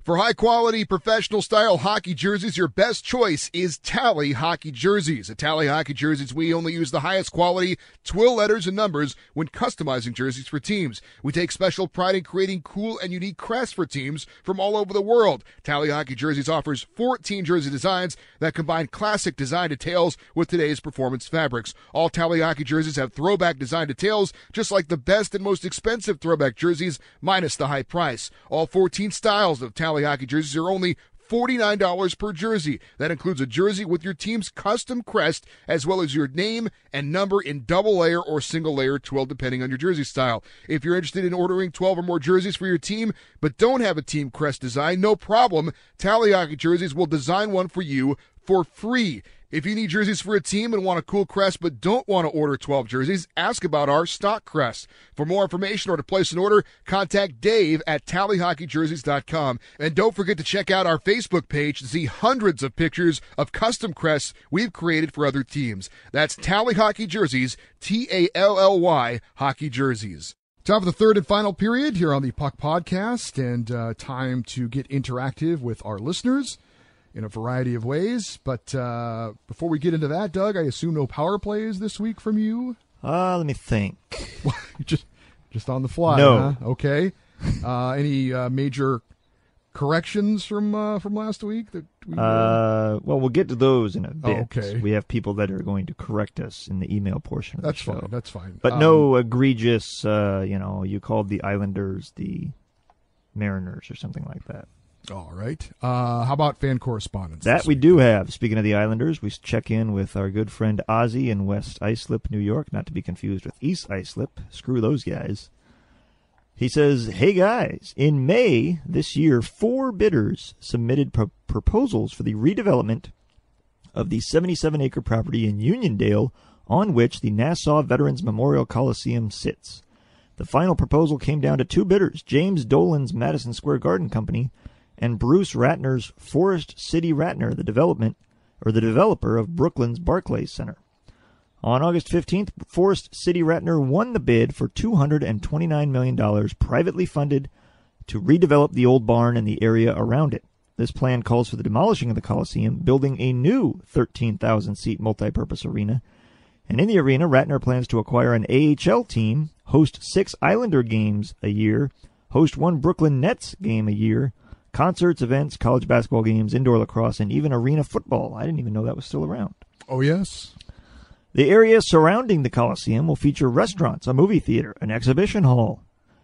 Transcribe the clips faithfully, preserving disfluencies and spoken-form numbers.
For high-quality, professional-style hockey jerseys, your best choice is Tally Hockey Jerseys. At Tally Hockey Jerseys, we only use the highest quality twill letters and numbers when customizing jerseys for teams. We take special pride in creating cool and unique crests for teams from all over the world. Tally Hockey Jerseys offers fourteen jersey designs that combine classic design details with today's performance fabrics. All Tally Hockey Jerseys have throwback design details, just like the best and most expensive throwback jerseys, minus the high price. All fourteen styles of Tally Hockey Jerseys are only forty-nine dollars per jersey. That includes a jersey with your team's custom crest, as well as your name and number in double layer or single layer twill, depending on your jersey style. If you're interested in ordering twelve or more jerseys for your team, but don't have a team crest design, no problem. Tally Hockey Jerseys will design one for you for free. If you need jerseys for a team and want a cool crest but don't want to order twelve jerseys, ask about our stock crest. For more information or to place an order, contact Dave at tally hockey jerseys dot com. And don't forget to check out our Facebook page to see hundreds of pictures of custom crests we've created for other teams. That's Tally Hockey Jerseys, T A L L Y Hockey Jerseys. Time for the third and final period here on the Puck Podcast, and uh, time to get interactive with our listeners in a variety of ways. But uh, before we get into that, Doug, I assume no power plays this week from you? Uh, let me think. just just on the fly, No. huh? Okay. Uh, any uh, major corrections from uh, from last week? That we, uh... Uh, well, we'll get to those in a bit. Oh, okay. We have people that are going to correct us in the email portion of That's the show. fine. That's fine. But um, no egregious, uh, you know, you called the Islanders the Mariners or something like that. All right. Uh, how about fan correspondence? That we do have. Speaking of the Islanders, we check in with our good friend Ozzy in West Islip, New York, not to be confused with East Islip. Screw those guys. He says, hey guys, in May this year, four bidders submitted pro- proposals for the redevelopment of the seventy-seven acre property in Uniondale on which the Nassau Veterans Memorial Coliseum sits. The final proposal came down to two bidders, James Dolan's Madison Square Garden Company and Bruce Ratner's Forest City Ratner, the development or the developer of Brooklyn's Barclays Center. On August fifteenth, Forest City Ratner won the bid for two hundred twenty-nine million dollars, privately funded, to redevelop the old barn and the area around it. This plan calls for the demolishing of the Coliseum, building a new thirteen thousand seat multipurpose arena. And in the arena, Ratner plans to acquire an A H L team, host six Islander games a year, host one Brooklyn Nets game a year, concerts, events, college basketball games, indoor lacrosse, and even arena football. I didn't even know that was still around. Oh, yes. The area surrounding the Coliseum will feature restaurants, a movie theater, an exhibition hall,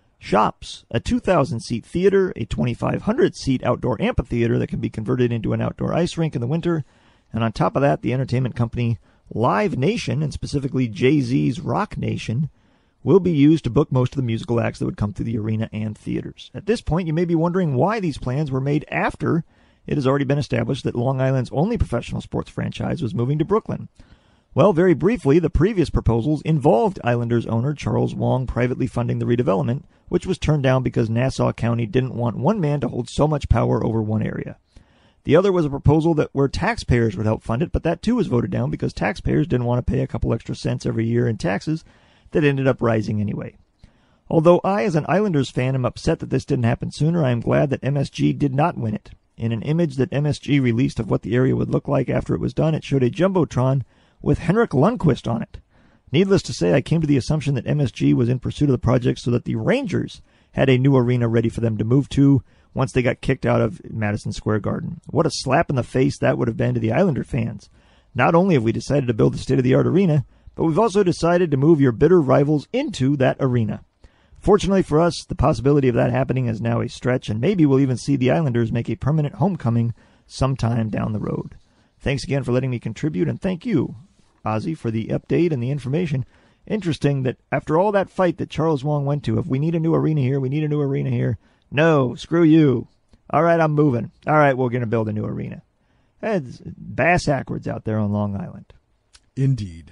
shops, a two thousand seat theater, a twenty-five hundred seat outdoor amphitheater that can be converted into an outdoor ice rink in the winter, and on top of that, the entertainment company Live Nation, and specifically Jay-Z's Rock Nation, will be used to book most of the musical acts that would come through the arena and theaters. At this point, you may be wondering why these plans were made after it has already been established that Long Island's only professional sports franchise was moving to Brooklyn. Well, very briefly, the previous proposals involved Islanders owner Charles Wong privately funding the redevelopment, which was turned down because Nassau County didn't want one man to hold so much power over one area. The other was a proposal that where taxpayers would help fund it, but that too was voted down because taxpayers didn't want to pay a couple extra cents every year in taxes that ended up rising anyway. Although I, as an Islanders fan, am upset that this didn't happen sooner, I am glad that M S G did not win it. In an image that M S G released of what the area would look like after it was done, it showed a Jumbotron with Henrik Lundqvist on it. Needless to say, I came to the assumption that M S G was in pursuit of the project so that the Rangers had a new arena ready for them to move to once they got kicked out of Madison Square Garden. What a slap in the face that would have been to the Islander fans. Not only have we decided to build a state-of-the-art arena, but we've also decided to move your bitter rivals into that arena. Fortunately for us, the possibility of that happening is now a stretch, and maybe we'll even see the Islanders make a permanent homecoming sometime down the road. Thanks again for letting me contribute, and thank you, Ozzy, for the update and the information. Interesting that after all that fight that Charles Wong went to, if we need a new arena here, we need a new arena here. No, screw you. All right, I'm moving. All right, we're going to build a new arena. It's bass backwards out there on Long Island. Indeed.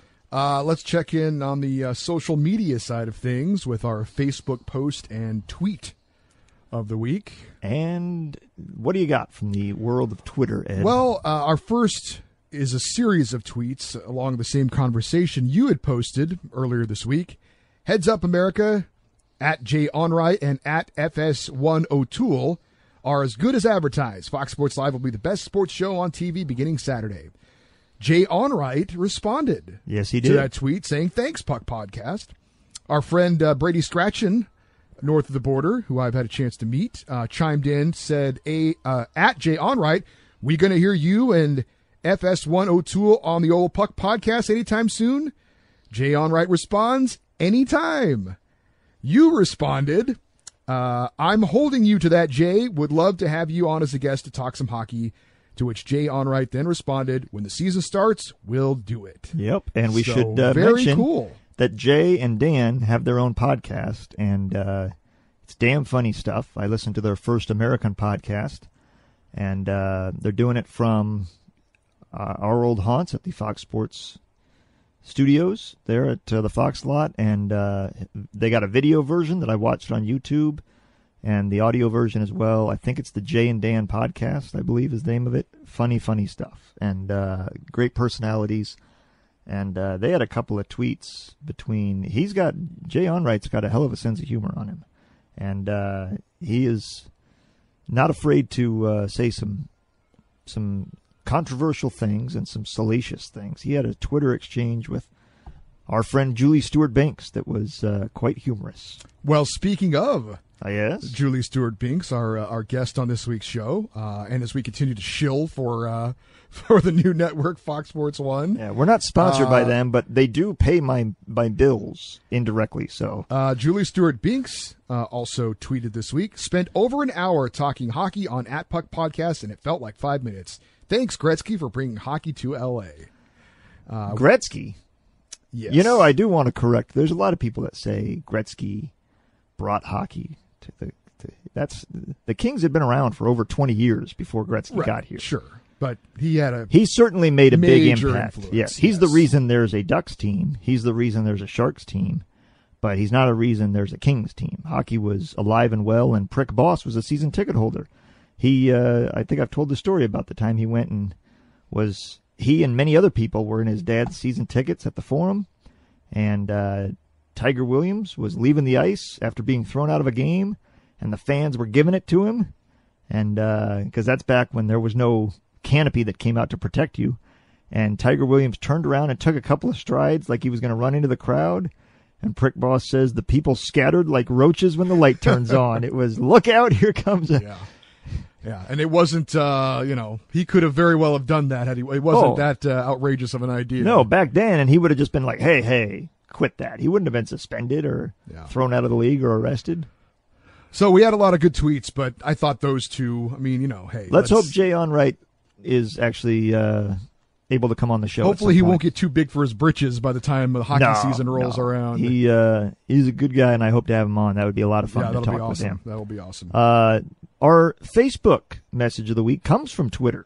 Uh, let's check in on the uh, social media side of things with our Facebook post and tweet of the week. And what do you got from the world of Twitter, Ed? Well, uh, our first is a series of tweets along the same conversation you had posted earlier this week. Heads Up America, at Jay Onright, and at F S one O'Toole are as good as advertised. Fox Sports Live will be the best sports show on T V beginning Saturday. Jay Onrait responded Yes, he did. to that tweet saying, thanks, Puck Podcast. Our friend uh, Brady Scratchin, north of the border, who I've had a chance to meet, uh, chimed in, said, a, uh, at Jay Onrait, we going to hear you and F S one O'Toole on the old Puck Podcast anytime soon? Jay Onrait responds, anytime. You responded, uh, I'm holding you to that, Jay. Would love to have you on as a guest to talk some hockey. To which Jay Onrait then responded, when the season starts, we'll do it. Yep, and we So, should uh, very mention cool. that Jay and Dan have their own podcast, and uh, it's damn funny stuff. I listened to their first American podcast, and uh, they're doing it from uh, our old haunts at the Fox Sports Studios there at uh, the Fox lot, and uh, they got a video version that I watched on YouTube, and the audio version as well. I think it's the Jay and Dan podcast, I believe is the name of it. Funny, funny stuff, and uh, great personalities. And uh, they had a couple of tweets between. He's got Jay Onright's got a hell of a sense of humor on him, and uh, he is not afraid to uh, say some some controversial things and some salacious things. He had a Twitter exchange with our friend Julie Stewart-Binks that was uh, quite humorous. Well, speaking of Uh, yes. Julie Stewart-Binks, our uh, our guest on this week's show, uh, and as we continue to shill for uh, for the new network, Fox Sports One. Yeah, we're not sponsored uh, by them, but they do pay my my bills indirectly. So uh, Julie Stewart-Binks uh, also tweeted this week, spent over an hour talking hockey on At Puck Podcast, and it felt like five minutes. Thanks, Gretzky, for bringing hockey to L A. Uh, Gretzky. Yes. You know, I do want to correct. There's a lot of people that say Gretzky brought hockey to the. To, that's the Kings had been around for over twenty years before Gretzky right, got here. Sure, but he had a He certainly made a big major impact. influence, Yes, he's yes. the reason there's a Ducks team. He's the reason there's a Sharks team. But he's not a reason there's a Kings team. Hockey was alive and well, and Prick Boss was a season ticket holder. He, uh, I think I've told the story about the time he went and was, he and many other people were in his dad's season tickets at the Forum, and uh, Tiger Williams was leaving the ice after being thrown out of a game, and the fans were giving it to him, and because uh, that's back when there was no canopy that came out to protect you, and Tiger Williams turned around and took a couple of strides like he was going to run into the crowd, and Prick Boss says the people scattered like roaches when the light turns on. It was, look out, here comes a... Yeah. Yeah, and it wasn't, uh, you know, he could have very well have done that had he, it wasn't Oh. that uh, outrageous of an idea. No, back then, and he would have just been like, hey, hey, quit that. He wouldn't have been suspended or Yeah. thrown out of the league or arrested. So we had a lot of good tweets, but I thought those two, I mean, you know, hey. Let's, hope Jay Onrait is actually uh, able to come on the show. Hopefully he won't get too big for his britches by the time the hockey no, season rolls no. around. He uh, he's a good guy, and I hope to have him on. That would be a lot of fun yeah, to that'll talk be with awesome. him. That'll be awesome. Uh, our Facebook message of the week comes from Twitter.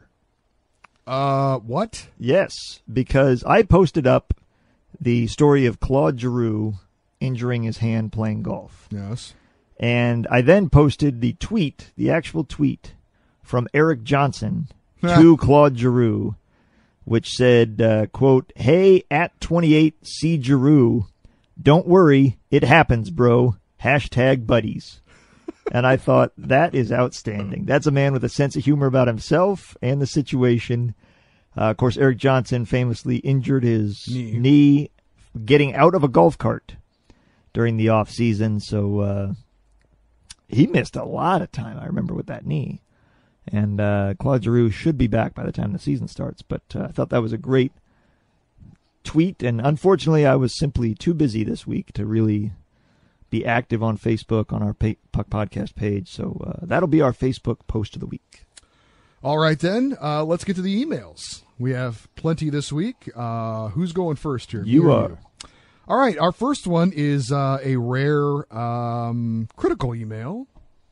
Uh, what? Yes, because I posted up the story of Claude Giroux injuring his hand playing golf. Yes. And I then posted the tweet, the actual tweet from Eric Johnson to Claude Giroux, which said, uh, quote, hey, at twenty-eight, C. Giroux, don't worry, it happens, bro. Hashtag buddies. And I thought, that is outstanding. That's a man with a sense of humor about himself and the situation. Uh, of course, Eric Johnson famously injured his Knee. knee getting out of a golf cart during the off season. So uh, he missed a lot of time, I remember, with that knee. And uh, Claude Giroux should be back by the time the season starts. But uh, I thought that was a great tweet. And unfortunately, I was simply too busy this week to really be active on Facebook on our pa- Puck Podcast page. So uh, that'll be our Facebook post of the week. All right, then. Uh, let's get to the emails. We have plenty this week. Uh, who's going first here? You Me or are. All right. Our first one is uh, a rare um, critical email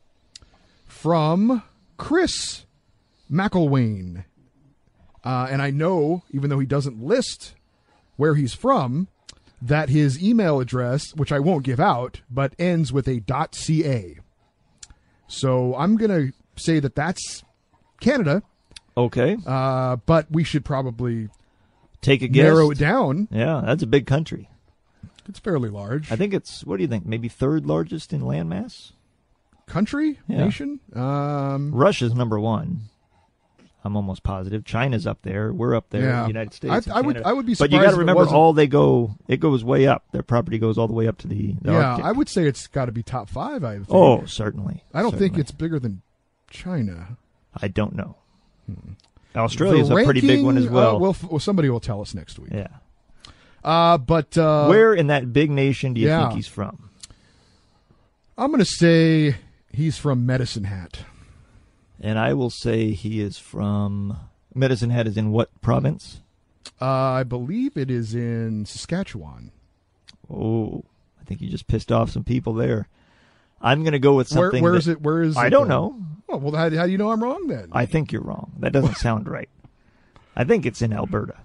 from Chris McElwain. Uh, and I know, even though he doesn't list where he's from, that his email address, which I won't give out, but ends with a .ca. So I'm going to say that that's Canada, Okay. uh, but we should probably Take a guess. narrow it down. Yeah, that's a big country. It's fairly large. I think it's, what do you think, maybe third largest in landmass? country, Yeah. nation. Um, Russia's number one. I'm almost positive. China's up there. We're up there. Yeah. The United States. I- and I would- Canada. I would be But you surprised got if to it remember, wasn't- all they go, it goes way up. Their property goes all the way up to the, the yeah, Arctic. I would say it's got to be top five. I think. Oh, certainly. I don't think Certainly. it's bigger than China. I don't know. Hmm. Australia's The a pretty big one as ranking, well. Uh, well, f- well, somebody will tell us next week. yeah. Uh, but uh, Where in that big nation do you yeah. think he's from? I'm going to say he's from Medicine Hat. And I will say he is from Medicine Hat. Is in what province? Uh, I believe it is in Saskatchewan. Oh, I think you just pissed off some people there. I'm going to go with Where, something. where that- is it? Where is I it, don't uh, know. Oh, well, how, how do you know I'm wrong then? I think you're wrong. That doesn't sound right. I think it's in Alberta.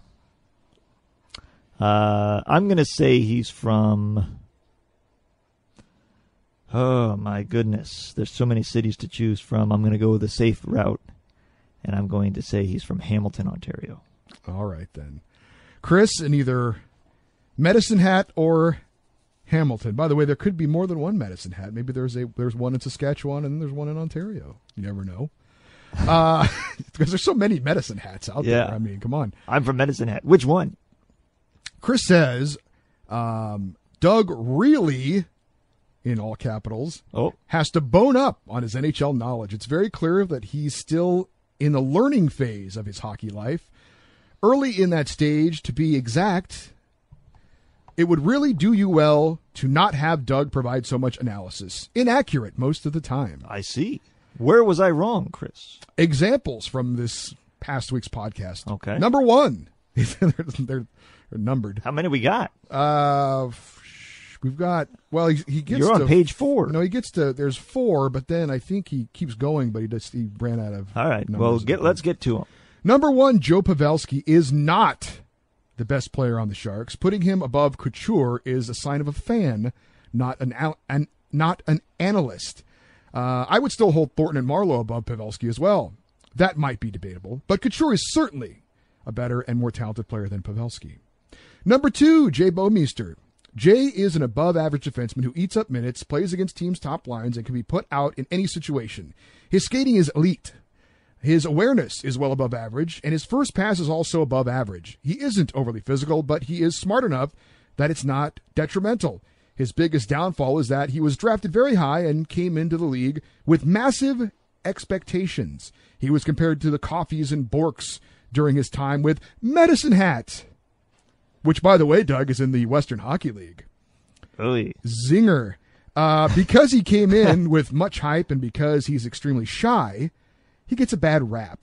Uh, I'm going to say he's from. Oh, my goodness. There's so many cities to choose from. I'm going to go with the safe route, and I'm going to say he's from Hamilton, Ontario. All right, then. Chris in either Medicine Hat or Hamilton. By the way, there could be more than one Medicine Hat. Maybe there's a there's one in Saskatchewan and there's one in Ontario. You never know. Uh, because there's so many Medicine Hats out Yeah. there. I mean, come on. I'm from Medicine Hat. Which one? Chris says, um, Doug really, in all capitals, Oh, has to bone up on his N H L knowledge. It's very clear that he's still in the learning phase of his hockey life. Early in that stage, to be exact, it would really do you well to not have Doug provide so much analysis. Inaccurate most of the time. I see. Where was I wrong, Chris? Examples from this past week's podcast. Okay. Number one. they're, they're, they're numbered. How many we got? Uh, we've got, well, he, he gets You're to... on page four. No, he gets to, there's four, but then I think he keeps going, but he just, he ran out of... All right. numbers Well, at get the let's end. get to him. Number one, Joe Pavelski is not the best player on the Sharks. Putting him above Couture is a sign of a fan, not an, al- an not an analyst. Uh, I would still hold Thornton and Marlowe above Pavelski as well. That might be debatable, but Couture is certainly a better and more talented player than Pavelski. Number two, Jay Bouwmeester. Jay is an above-average defenseman who eats up minutes, plays against teams' top lines, and can be put out in any situation. His skating is elite. His awareness is well above average, and his first pass is also above average. He isn't overly physical, but he is smart enough that it's not detrimental. His biggest downfall is that he was drafted very high and came into the league with massive expectations. He was compared to the Coffees and Borks during his time with Medicine Hat, which, by the way, Doug, is in the Western Hockey League. Oy. Zinger. Uh, because he came in with much hype and because he's extremely shy, he gets a bad rap.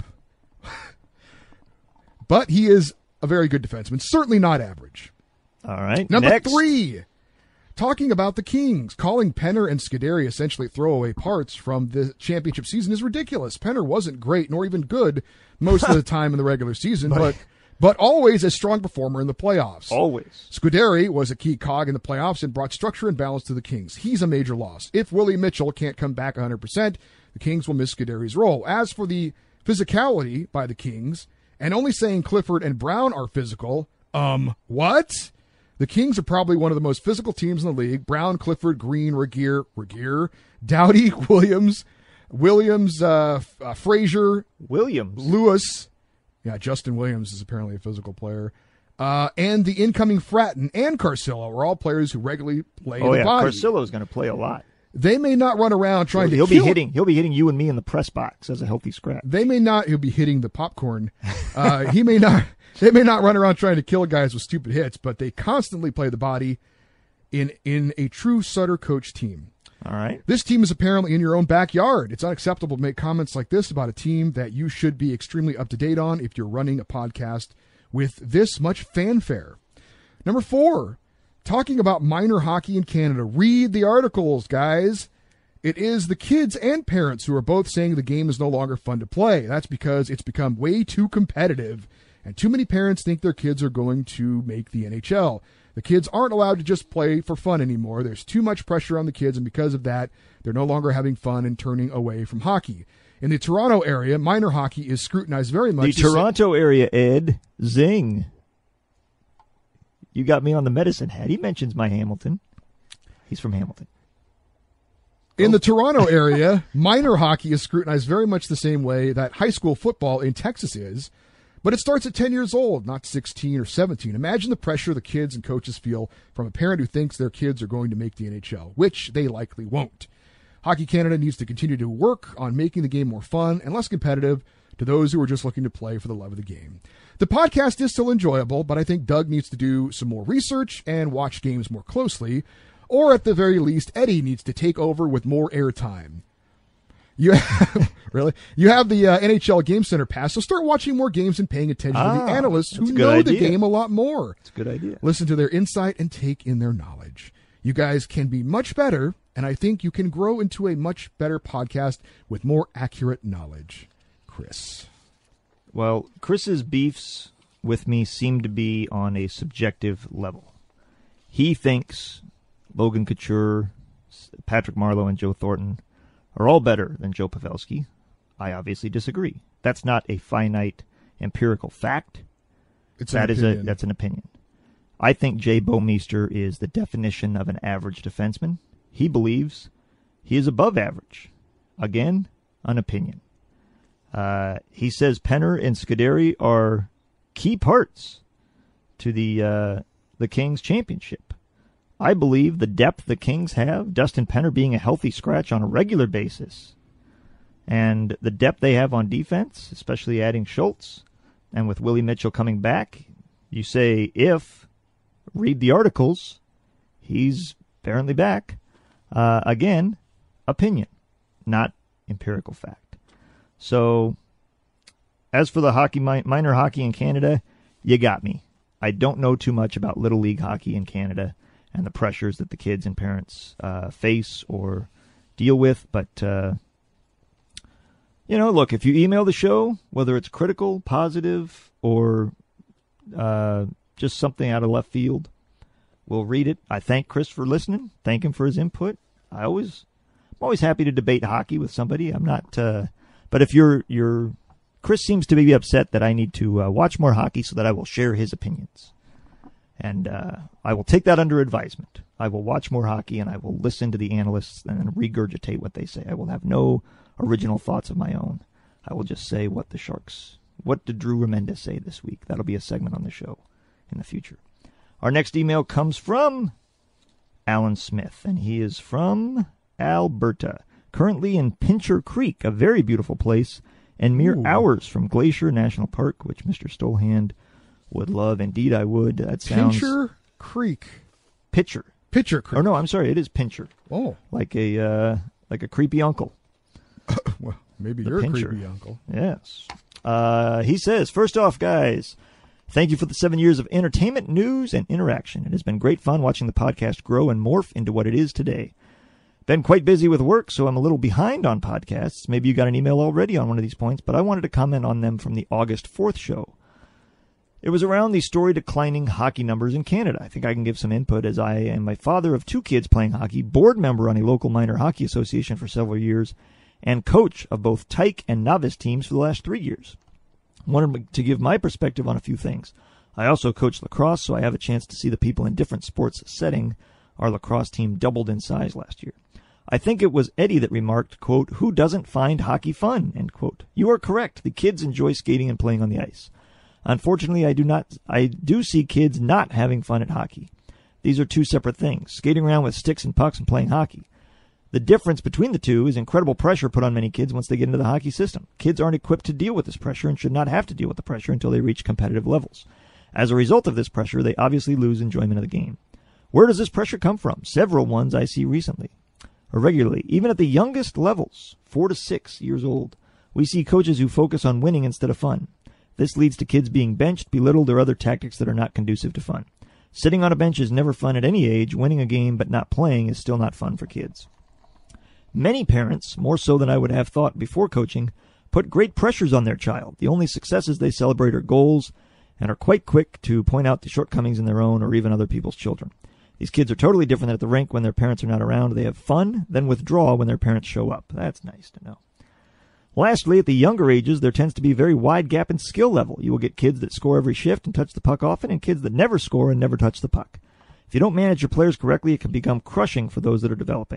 But he is a very good defenseman, certainly not average. All right. Number Next. three, talking about the Kings. Calling Penner and Scuderi essentially throwaway parts from the championship season is ridiculous. Penner wasn't great, nor even good most of the time in the regular season, but but always a strong performer in the playoffs. Always. Scuderi was a key cog in the playoffs and brought structure and balance to the Kings. He's a major loss. If Willie Mitchell can't come back one hundred percent, the Kings will miss Scuderi's role. As for the physicality by the Kings, and only saying Clifford and Brown are physical, um, what? The Kings are probably one of the most physical teams in the league. Brown, Clifford, Green, Regier, Regier, Doughty, Williams, Williams, uh, uh, Frazier, Williams. Lewis. Yeah, Justin Williams is apparently a physical player. Uh, and the incoming Fratton and Carcillo are all players who regularly play Oh the yeah, body. Carcillo's going to play a lot. They may not run around trying He'll to be kill- hitting. He'll be hitting you and me in the press box as a healthy scrap. They may not. He'll be hitting the popcorn. Uh, he may not. They may not run around trying to kill guys with stupid hits, but they constantly play the body in in a true Sutter coach team. All right. This team is apparently in your own backyard. It's unacceptable to make comments like this about a team that you should be extremely up to date on if you're running a podcast with this much fanfare. Number four, talking about minor hockey in Canada. Read the articles, guys. It is the kids and parents who are both saying the game is no longer fun to play. That's because it's become way too competitive, and too many parents think their kids are going to make the N H L. The kids aren't allowed to just play for fun anymore. There's too much pressure on the kids, and because of that, they're no longer having fun and turning away from hockey. In the Toronto area, minor hockey is scrutinized very much. The Toronto area, Ed. Zing. You got me on the Medicine Hat. He mentions my Hamilton. He's from Hamilton. In the Toronto area, minor hockey is scrutinized very much the same way that high school football in Texas is, but it starts at ten years old, not sixteen or seventeen. Imagine the pressure the kids and coaches feel from a parent who thinks their kids are going to make the N H L, which they likely won't. Hockey Canada needs to continue to work on making the game more fun and less competitive to those who are just looking to play for the love of the game. The podcast is still enjoyable, but I think Doug needs to do some more research and watch games more closely. Or at the very least, Eddie needs to take over with more airtime. You have, really? You have the uh, N H L Game Center pass, so start watching more games and paying attention ah, to the analysts who know idea. the game a lot more. It's a good idea. Listen to their insight and take in their knowledge. You guys can be much better, and I think you can grow into a much better podcast with more accurate knowledge. Chris. Well, Chris's beefs with me seem to be on a subjective level. He thinks Logan Couture, Patrick Marleau, and Joe Thornton are all better than Joe Pavelski. I obviously disagree. That's not a finite empirical fact. It's that an is a that's an opinion. I think Jay Bouwmeester is the definition of an average defenseman. He believes he is above average. Again, an opinion. Uh, he says Penner and Scuderi are key parts to the uh, the Kings championship. I believe the depth the Kings have, Dustin Penner being a healthy scratch on a regular basis, and the depth they have on defense, especially adding Schultz, and with Willie Mitchell coming back, you say if, read the articles, he's apparently back. Uh, again, opinion, not empirical fact. So, as for the hockey minor hockey in Canada, you got me. I don't know too much about Little League hockey in Canada and the pressures that the kids and parents uh, face or deal with. But, uh, you know, look, if you email the show, whether it's critical, positive, or uh, just something out of left field, we'll read it. I thank Chris for listening. Thank him for his input. I always, I'm always happy to debate hockey with somebody. I'm not, uh, but if you're, you're, Chris seems to be upset that I need to uh, watch more hockey so that I will share his opinions. And uh, I will take that under advisement. I will watch more hockey, and I will listen to the analysts and regurgitate what they say. I will have no original thoughts of my own. I will just say what the Sharks, what did Drew Remendez say this week? That'll be a segment on the show in the future. Our next email comes from Alan Smith, and he is from Alberta, currently in Pincher Creek, a very beautiful place, and mere Ooh. hours from Glacier National Park, which Mister Stolhand would love. Indeed, I would. That sounds... Pincher Creek. Pitcher. Pitcher Creek. Oh, no, I'm sorry. It is Pincher. Oh. Like a uh, like a creepy uncle. Well, maybe the you're Pincher. a creepy uncle. Yes. Uh, he says, first off, guys, thank you for the seven years of entertainment, news, and interaction. It has been great fun watching the podcast grow and morph into what it is today. Been quite busy with work, so I'm a little behind on podcasts. Maybe you got an email already on one of these points, but I wanted to comment on them from the August fourth show. It was around the story declining hockey numbers in Canada. I think I can give some input as I am my father of two kids playing hockey, board member on a local minor hockey association for several years, and coach of both Tyke and novice teams for the last three years. I wanted to give my perspective on a few things. I also coach lacrosse, so I have a chance to see the people in different sports setting. Our lacrosse team doubled in size last year. I think it was Eddie that remarked, quote, "Who doesn't find hockey fun?" End quote. You are correct. The kids enjoy skating and playing on the ice. Unfortunately, I do not. I do see kids not having fun at hockey. These are two separate things, skating around with sticks and pucks and playing hockey. The difference between the two is incredible pressure put on many kids once they get into the hockey system. Kids aren't equipped to deal with this pressure and should not have to deal with the pressure until they reach competitive levels. As a result of this pressure, they obviously lose enjoyment of the game. Where does this pressure come from? Several ones I see recently, or regularly. Even at the youngest levels, four to six years old, we see coaches who focus on winning instead of fun. This leads to kids being benched, belittled, or other tactics that are not conducive to fun. Sitting on a bench is never fun at any age. Winning a game but not playing is still not fun for kids. Many parents, more so than I would have thought before coaching, put great pressures on their child. The only successes they celebrate are goals and are quite quick to point out the shortcomings in their own or even other people's children. These kids are totally different at the rink when their parents are not around. They have fun, then withdraw when their parents show up. That's nice to know. Lastly, at the younger ages, there tends to be a very wide gap in skill level. You will get kids that score every shift and touch the puck often, and kids that never score and never touch the puck. If you don't manage your players correctly, it can become crushing for those that are developing.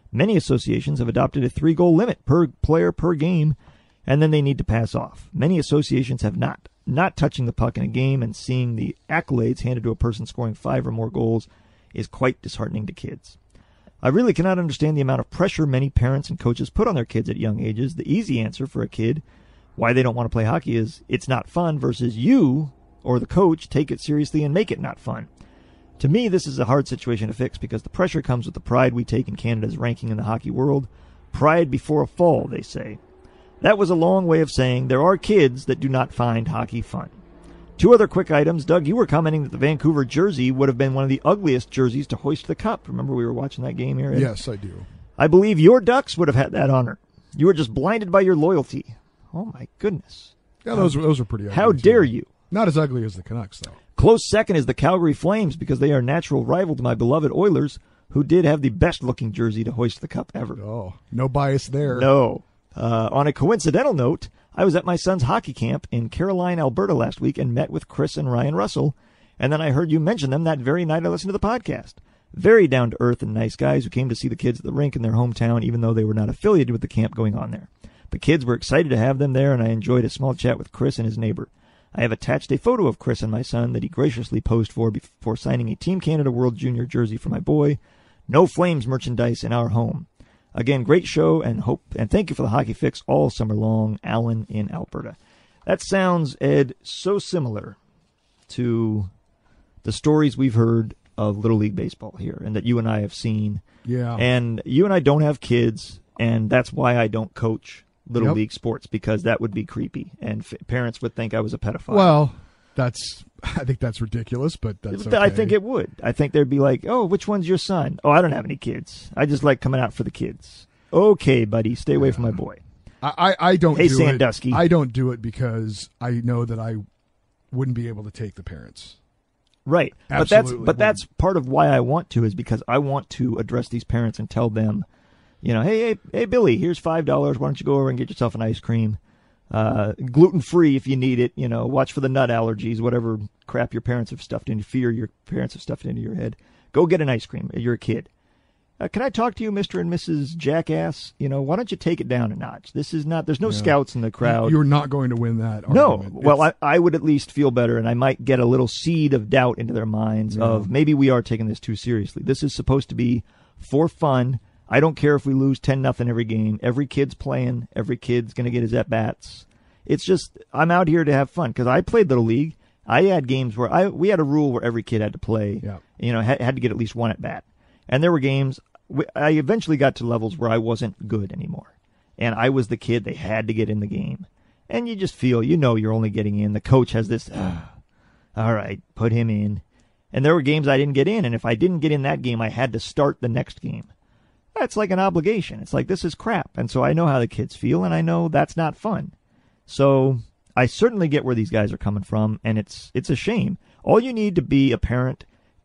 Many associations have adopted a three-goal limit per player per game, and then they need to pass off. Many associations have not. Not touching the puck in a game and seeing the accolades handed to a person scoring five or more goals is quite disheartening to kids. I really cannot understand the amount of pressure many parents and coaches put on their kids at young ages. The easy answer for a kid why they don't want to play hockey is it's not fun versus you or the coach take it seriously and make it not fun. To me, this is a hard situation to fix because the pressure comes with the pride we take in Canada's ranking in the hockey world. Pride before a fall, they say. That was a long way of saying there are kids that do not find hockey fun. Two other quick items. Doug, you were commenting that the Vancouver jersey would have been one of the ugliest jerseys to hoist the cup. Remember we were watching that game here? Ed? Yes, I do. I believe your Ducks would have had that honor. You were just blinded by your loyalty. Oh, my goodness. Yeah, those, um, those were pretty ugly. How dare you? Not as ugly as the Canucks, though. Close second is the Calgary Flames because they are natural rival to my beloved Oilers, who did have the best-looking jersey to hoist the cup ever. Oh, no bias there. No. Uh, on a coincidental note, I was at my son's hockey camp in Caroline, Alberta last week and met with Chris and Ryan Russell, and then I heard you mention them that very night I listened to the podcast. Very down-to-earth and nice guys who came to see the kids at the rink in their hometown, even though they were not affiliated with the camp going on there. The kids were excited to have them there, and I enjoyed a small chat with Chris and his neighbor. I have attached a photo of Chris and my son that he graciously posed for before signing a Team Canada World Junior jersey for my boy. No Flames merchandise in our home. Again, great show, and hope and thank you for the Hockey Fix all summer long, Alan in Alberta. That sounds, Ed, so similar to the stories we've heard of Little League Baseball here and that you and I have seen. Yeah. And you and I don't have kids, and that's why I don't coach Little Yep. League sports, because that would be creepy, and f- parents would think I was a pedophile. Well, that's I think that's ridiculous, but that's okay. I think it would. I think they'd be like, oh, which one's your son? Oh, I don't have any kids. I just like coming out for the kids. Okay, buddy, stay away from my boy. I, I, I don't Hey, do Sandusky. it. I don't do it because I know that I wouldn't be able to take the parents. Right. But that's Absolutely but that's part of why I want to, is because I want to address these parents and tell them, you know, hey, hey, hey, Billy, here's five dollars. Why don't you go over and get yourself an ice cream? Uh, gluten-free if you need it. You know, watch for the nut allergies, whatever crap your parents have stuffed into, fear your parents have stuffed into your head. Go get an ice cream. You're a kid. Uh, can I talk to you, Mister and Missus Jackass? You know, why don't you take it down a notch? This is not, there's no Yeah. scouts in the crowd. You're not going to win that No. argument. Well, It's- I, I would at least feel better, and I might get a little seed of doubt into their minds Yeah. of maybe we are taking this too seriously. This is supposed to be for fun. I don't care if we lose ten nothing every game. Every kid's playing. Every kid's going to get his at-bats. It's just, I'm out here to have fun, because I played Little League. I had games where I we had a rule where every kid had to play, Yeah. you know, had, had to get at least one at-bat. And there were games, I eventually got to levels where I wasn't good anymore. And I was the kid they had to get in the game. And you just feel, you know you're only getting in. The coach has this, ah, all right, put him in. And there were games I didn't get in, and if I didn't get in that game, I had to start the next game. That's like an obligation. It's like, this is crap. And so I know how the kids feel, and I know that's not fun. So I certainly get where these guys are coming from, and it's it's a shame. All you need to be a parent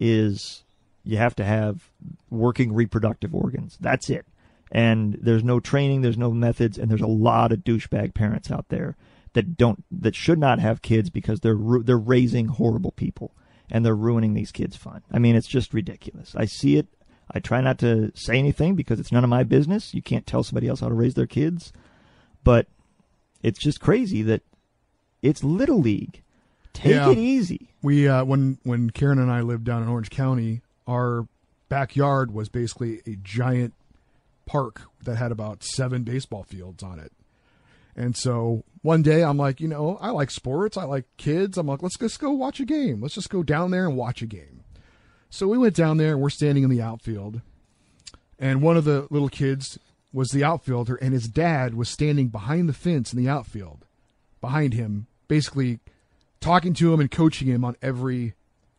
is you have to have working reproductive organs. That's it. And there's no training, there's no methods, and there's a lot of douchebag parents out there that don't that should not have kids because they're ru- they're raising horrible people, and they're ruining these kids' fun. I mean, it's just ridiculous. I see it. I try not to say anything because it's none of my business. You can't tell somebody else how to raise their kids. But it's just crazy that it's Little League. Take Yeah. it easy. We uh, when when Karen and I lived down in Orange County, our backyard was basically a giant park that had about seven baseball fields on it. And so one day I'm like, you know, I like sports, I like kids. I'm like, let's just go watch a game. Let's just go down there and watch a game. So we went down there and we're standing in the outfield. And one of the little kids was the outfielder, and his dad was standing behind the fence in the outfield, behind him, basically talking to him and coaching him on every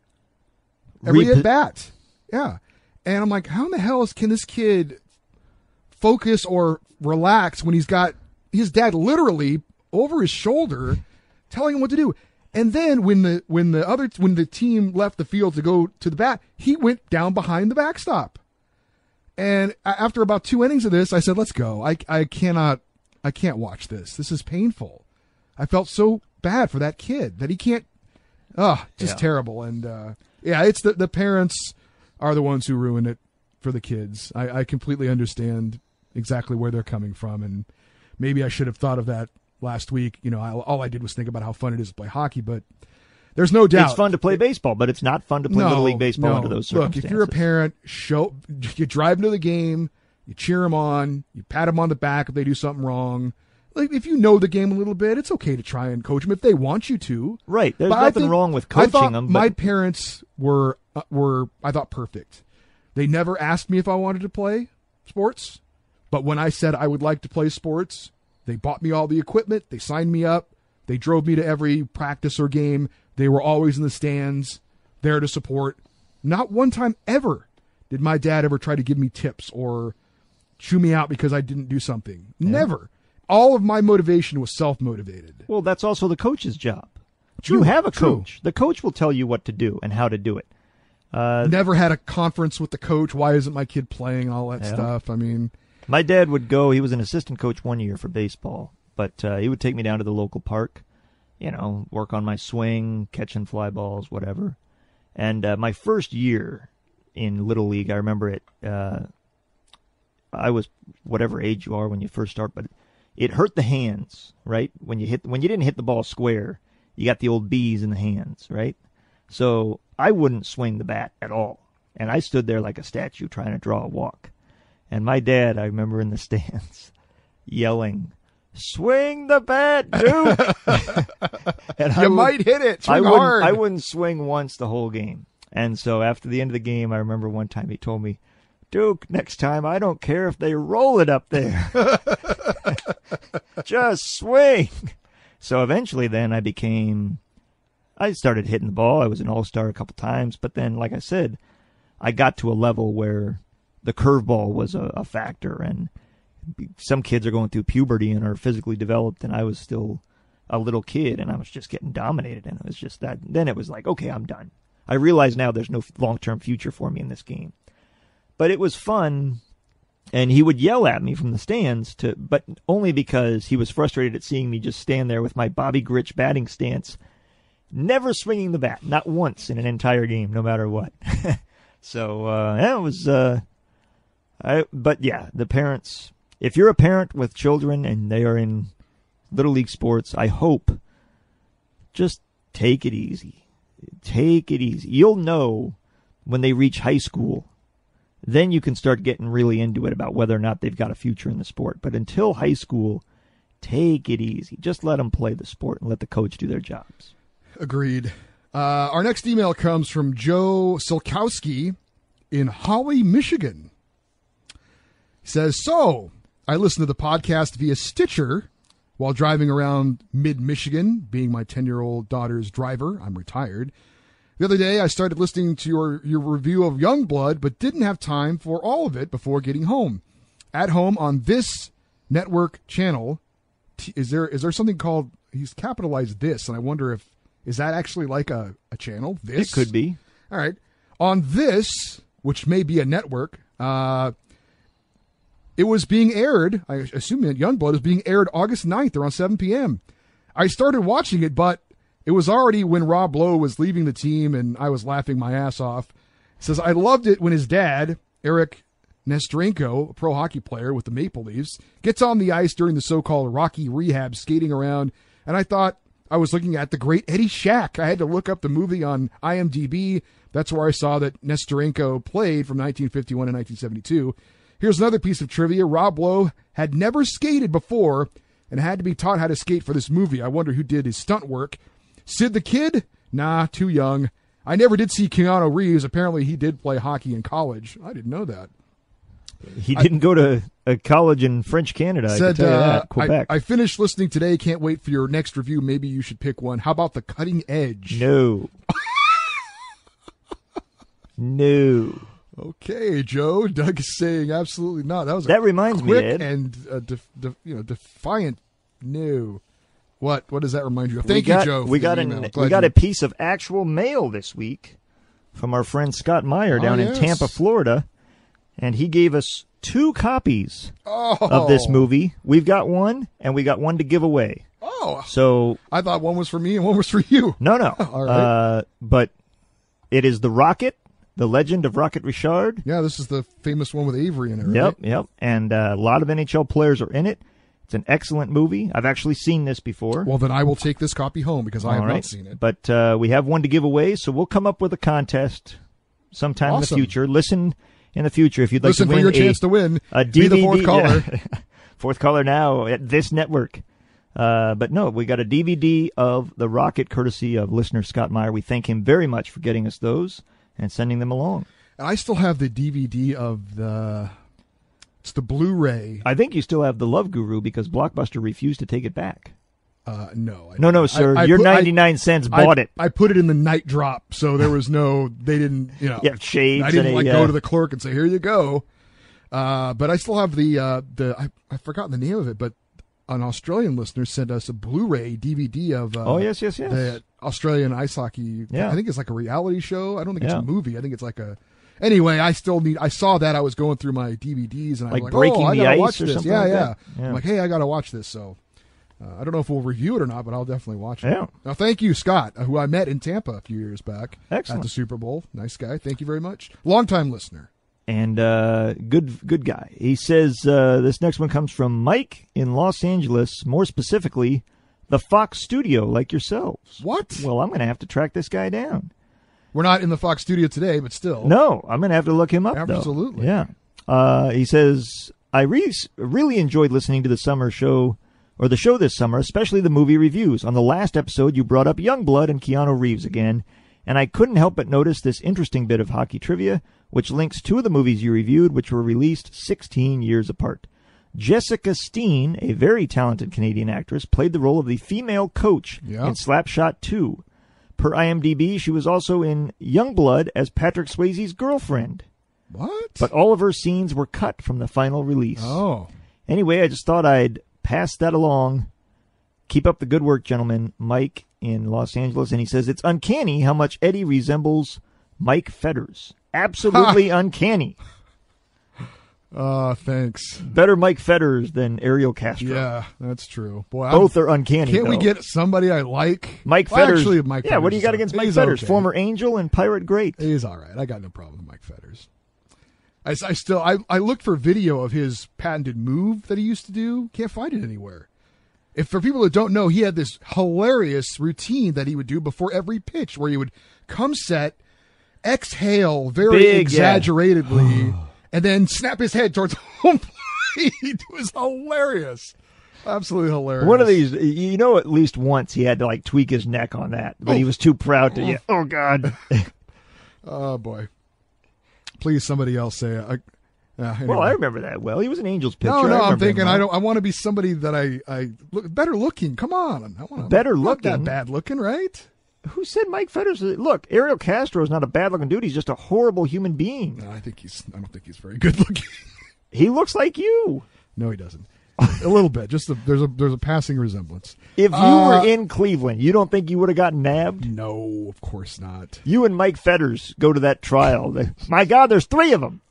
every Repo- at bat. Yeah. And I'm like, how in the hell is, can this kid focus or relax when he's got his dad literally over his shoulder telling him what to do? And then when the when the other when the team left the field to go to the bat, he went down behind the backstop. And a- after about two innings of this, I said, "Let's go. I I cannot I can't watch this. This is painful." I felt so bad for that kid that he can't. Oh, just Yeah. terrible. And uh, yeah, it's the the parents are the ones who ruin it. for the kids. I, I completely understand exactly where they're coming from, and maybe I should have thought of that last week. You know, I, all I did was think about how fun it is to play hockey, but there's no doubt it's fun to play baseball, but it's not fun to play no, Little League baseball no. under those Look, circumstances. if you're a parent, show you drive into the game, you cheer them on, you pat them on the back if they do something wrong. Like, if you know the game a little bit, it's okay to try and coach them if they want you to. Right. There's But I nothing think- wrong with I coaching thought them. my But parents were uh, were I thought perfect. They never asked me if I wanted to play sports, but when I said I would like to play sports, they bought me all the equipment. They signed me up. They drove me to every practice or game. They were always in the stands, there to support. Not one time ever did my dad ever try to give me tips or chew me out because I didn't do something. Yeah. Never. All of my motivation was self-motivated. well, that's also the coach's job. True, you have a true. coach. The coach will tell you what to do and how to do it. Uh, Never had a conference with the coach. Why isn't my kid playing? All that Yeah. stuff. I mean, My dad would go. He was an assistant coach one year for baseball, but uh, he would take me down to the local park, you know, work on my swing, catching fly balls, whatever. And uh, my first year in Little League, I remember it. Uh, I was whatever age you are when you first start, but it hurt the hands, right? When you hit, when you didn't hit the ball square, you got the old bees in the hands, right? So I wouldn't swing the bat at all, and I stood there like a statue trying to draw a walk. And my dad, I remember in the stands, yelling, "Swing the bat, Duke!" And you I would- might hit it. Swing I wouldn't, hard. I wouldn't swing once the whole game. And so after the end of the game, I remember one time he told me, "Duke, next time I don't care if they roll it up there. Just swing." So eventually then I became, I started hitting the ball. I was an all-star a couple times. But then, like I said, I got to a level where the curveball was a, a factor. And some kids are going through puberty and are physically developed, and I was still a little kid, and I was just getting dominated. And it was just that. Then it was like, okay, I'm done. I realize now there's no long-term future for me in this game. But it was fun, and he would yell at me from the stands, to, but only because he was frustrated at seeing me just stand there with my Bobby Grich batting stance, never swinging the bat, not once in an entire game, no matter what. So uh, yeah, it was. Uh, I, but yeah, the parents. If you're a parent with children and they are in Little League sports, I hope just take it easy. Take it easy. You'll know when they reach high school. Then you can start getting really into it about whether or not they've got a future in the sport. But until high school, take it easy. Just let them play the sport and let the coach do their jobs. Agreed. Uh, our next email comes from Joe Silkowski in Holly, Michigan. He says, so, I listen to the podcast via Stitcher while driving around mid-Michigan, being my ten-year-old daughter's driver. I'm retired. The other day, I started listening to your, your review of Youngblood, but didn't have time for all of it before getting home. At home on this network channel, t- is there is there something called, he's capitalized this, and I wonder if, is that actually like a, a channel? This? It could be. All right. On this, which may be a network, uh, it was being aired, I assume that Youngblood is being aired August ninth around seven p.m. I started watching it, but it was already when Rob Lowe was leaving the team, and I was laughing my ass off. He says, I loved it when his dad, Eric Nesterenko, a pro hockey player with the Maple Leafs, gets on the ice during the so-called Rocky rehab skating around, and I thought I was looking at the great Eddie Shack. I had to look up the movie on I M D B. That's where I saw that Nesterenko played from nineteen fifty-one to nineteen seventy-two. Here's another piece of trivia. Rob Lowe had never skated before and had to be taught how to skate for this movie. I wonder who did his stunt work. Sid the Kid? Nah, too young. I never did see Keanu Reeves. Apparently he did play hockey in college. I didn't know that. He didn't I, go to a college in French Canada. I said, can tell you uh, that, Quebec. I, I finished listening today. Can't wait for your next review. Maybe you should pick one. How about The Cutting Edge? No. No. Okay, Joe. Doug is saying absolutely not. That was a that reminds quick me, Ed. and uh, def, def, you know defiant. No. What? What does that remind you of? Thank we got, you, Joe. We got an, we got you... a piece of actual mail this week from our friend Scott Meyer down oh, in yes. Tampa, Florida, and he gave us two copies oh. of this movie. We've got one, and we got one to give away. Oh, so I thought one was for me and one was for you. No, no. All right. Uh, but it is The Rocket The Legend of Rocket Richard. Yeah, this is the famous one with Avery in it, right? Yep, yep. And uh, a lot of N H L players are in it. It's an excellent movie. I've actually seen this before. Well, then I will take this copy home because I All have right. not seen it. But uh, we have one to give away, so we'll come up with a contest sometime Awesome. in the future. Listen in the future if you'd like Listen to for win your a, chance to win. a Be D V D. the fourth caller. Yeah. Fourth caller now at this network. Uh, but no, we got a D V D of The Rocket courtesy of listener Scott Meyer. We thank him very much for getting us those and sending them along. I still have the D V D of the... It's the Blu-ray. I think you still have The Love Guru because Blockbuster refused to take it back. Uh, no. I No, no, I- sir. I Your put- I- ninety-nine cents I, bought it. I put it in the night drop, so there was no... They didn't, you know... Yeah, shades. I didn't and like a, go uh, to the clerk and say, here you go. Uh, but I still have the... Uh, the I, I've forgotten the name of it, but an Australian listener sent us a Blu-ray D V D of... Uh, Oh, yes, yes, yes. The Australian ice hockey... Yeah. I think it's like a reality show. I don't think it's Yeah. a movie. I think it's like a... Anyway, I still need... I saw that. I was going through my D V Ds, and I Like was like, Breaking oh, I the gotta Ice watch or this. something Yeah, like yeah. that. Yeah. I'm like, hey, I got to watch this, so... Uh, I don't know if we'll review it or not, but I'll definitely watch it. Yeah. Now, thank you, Scott, uh, who I met in Tampa a few years back Excellent. at the Super Bowl. Nice guy. Thank you very much. Long-time listener. And uh, good good guy. He says uh, this next one comes from Mike in Los Angeles, more specifically, the Fox studio, like yourselves. What? Well, I'm going to have to track this guy down. We're not in the Fox studio today, but still. No, I'm going to have to look him up, though. Absolutely. Yeah. Uh, he says, I re- really enjoyed listening to the summer show, or the show this summer, especially the movie reviews. On the last episode, you brought up Youngblood and Keanu Reeves again, and I couldn't help but notice this interesting bit of hockey trivia, which links two of the movies you reviewed, which were released sixteen years apart. Jessica Steen, a very talented Canadian actress, played the role of the female coach Yeah. in Slapshot two. Per IMDb, she was also in Youngblood as Patrick Swayze's girlfriend. What? But all of her scenes were cut from the final release. Oh. Anyway, I just thought I'd pass that along. Keep up the good work, gentlemen. Mike in Los Angeles. And he says, it's uncanny how much Eddie resembles Mike Fetters. Absolutely uncanny. Uh, thanks. Better Mike Fetters than Ariel Castro. Yeah, that's true. Boy, Both I'm, are uncanny. Can't we though. get somebody I like? Mike Well, Fetters? Actually, Mike yeah, Fetters what do you is got all- against Mike he's Fetters? okay. Former Angel and Pirate Great. He's all right. I got no problem with Mike Fetters. I, I still I, I looked for video of his patented move that he used to do. Can't find it anywhere. If for people that don't know, he had this hilarious routine that he would do before every pitch, where he would come set, exhale very Big, exaggeratedly, and then snap his head towards home plate. It was hilarious, absolutely hilarious. One of these, you know, at least once he had to like tweak his neck on that, but he Oh. was too proud to. Yeah. Oh God. Oh boy! Please, somebody else say it. I, uh, anyway. Well, I remember that well. He was an Angels pitcher. No, no, I I'm remember him thinking I well. don't. I want to be somebody that I, I look better looking. Come on, I want to Better not that looking? bad looking, right? Who said Mike Fetters? Look, Ariel Castro is not a bad-looking dude. He's just a horrible human being. No, I think he's. I don't think he's very good looking. He looks like you. No, he doesn't. A little bit. Just a, there's a there's a passing resemblance. If you Uh, were in Cleveland, you don't think you would have gotten nabbed? No, of course not. You and Mike Fetters go to that trial. They- My God, there's three of them.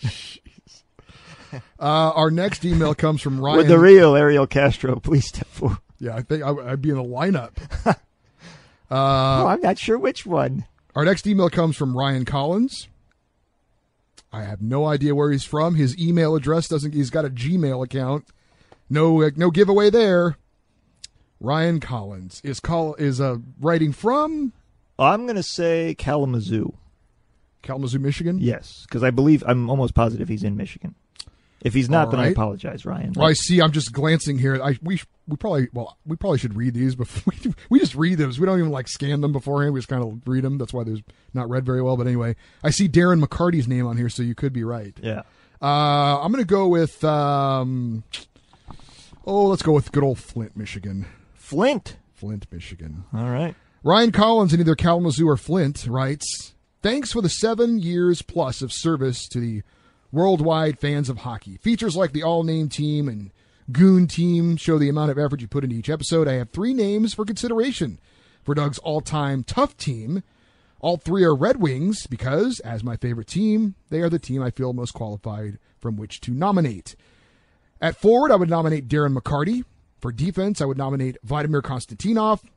Uh, our next email comes from Ryan. With the real Ariel Castro, please step forward. yeah, I think I, I'd be in the lineup. uh, oh, I'm not sure which one. Our next email comes from Ryan Collins. I have no idea where he's from. His email address doesn't. He's got a Gmail account. No, uh, no giveaway there. Ryan Collins is call is uh, writing from I'm going to say Kalamazoo. Kalamazoo, Michigan. Yes, because I believe, I'm almost positive he's in Michigan. If he's not, All then I right. apologize, Ryan. Well, I see. I'm just glancing here. I we we probably well we probably should read these before we, we just read them. We don't even like scan them beforehand. We just kind of read them. That's why there's not read very well. But anyway, I see Darren McCarty's name on here, so you could be right. Yeah. Uh, I'm going to go with um, oh, let's go with good old Flint, Michigan. Flint. Flint, Michigan. All right. Ryan Collins in either Kalamazoo or Flint writes, thanks for the seven years plus of service to the worldwide fans of hockey. Features like the all-name team and goon team show the amount of effort you put into each episode. I have three names for consideration for Doug's all-time tough team. All three are Red Wings because, as my favorite team, they are the team I feel most qualified from which to nominate. At forward, I would nominate Darren McCarty. For defense, I would nominate Vladimir Konstantinov.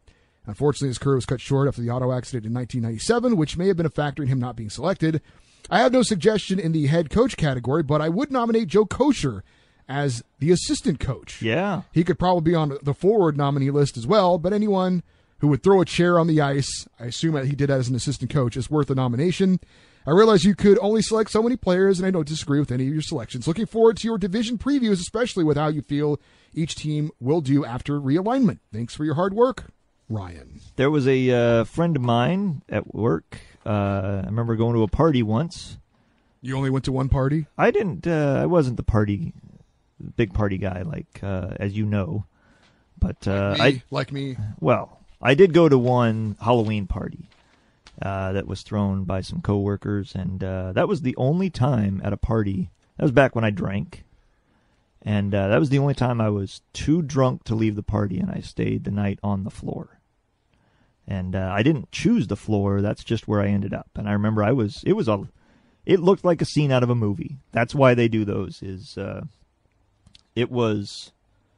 Unfortunately, his career was cut short after the auto accident in nineteen ninety-seven, which may have been a factor in him not being selected. I have no suggestion in the head coach category, but I would nominate Joe Kosher as the assistant coach. Yeah. He could probably be on the forward nominee list as well, but anyone who would throw a chair on the ice, I assume that he did that as an assistant coach, is worth a nomination. I realize you could only select so many players, and I don't disagree with any of your selections. Looking forward to your division previews, especially with how you feel each team will do after realignment. Thanks for your hard work, Ryan. There was a uh, friend of mine at work. Uh, I remember going to a party once. You only went to one party? I didn't. Uh, I wasn't the party, big party guy, like uh, as you know. But uh, me, I like me. Well, I did go to one Halloween party uh, that was thrown by some coworkers, and uh, that was the only time at a party. That was back when I drank, and uh, that was the only time I was too drunk to leave the party, and I stayed the night on the floor. And uh, I didn't choose the floor. That's just where I ended up. And I remember I was, it was a, it looked like a scene out of a movie. That's why they do those is, uh, it was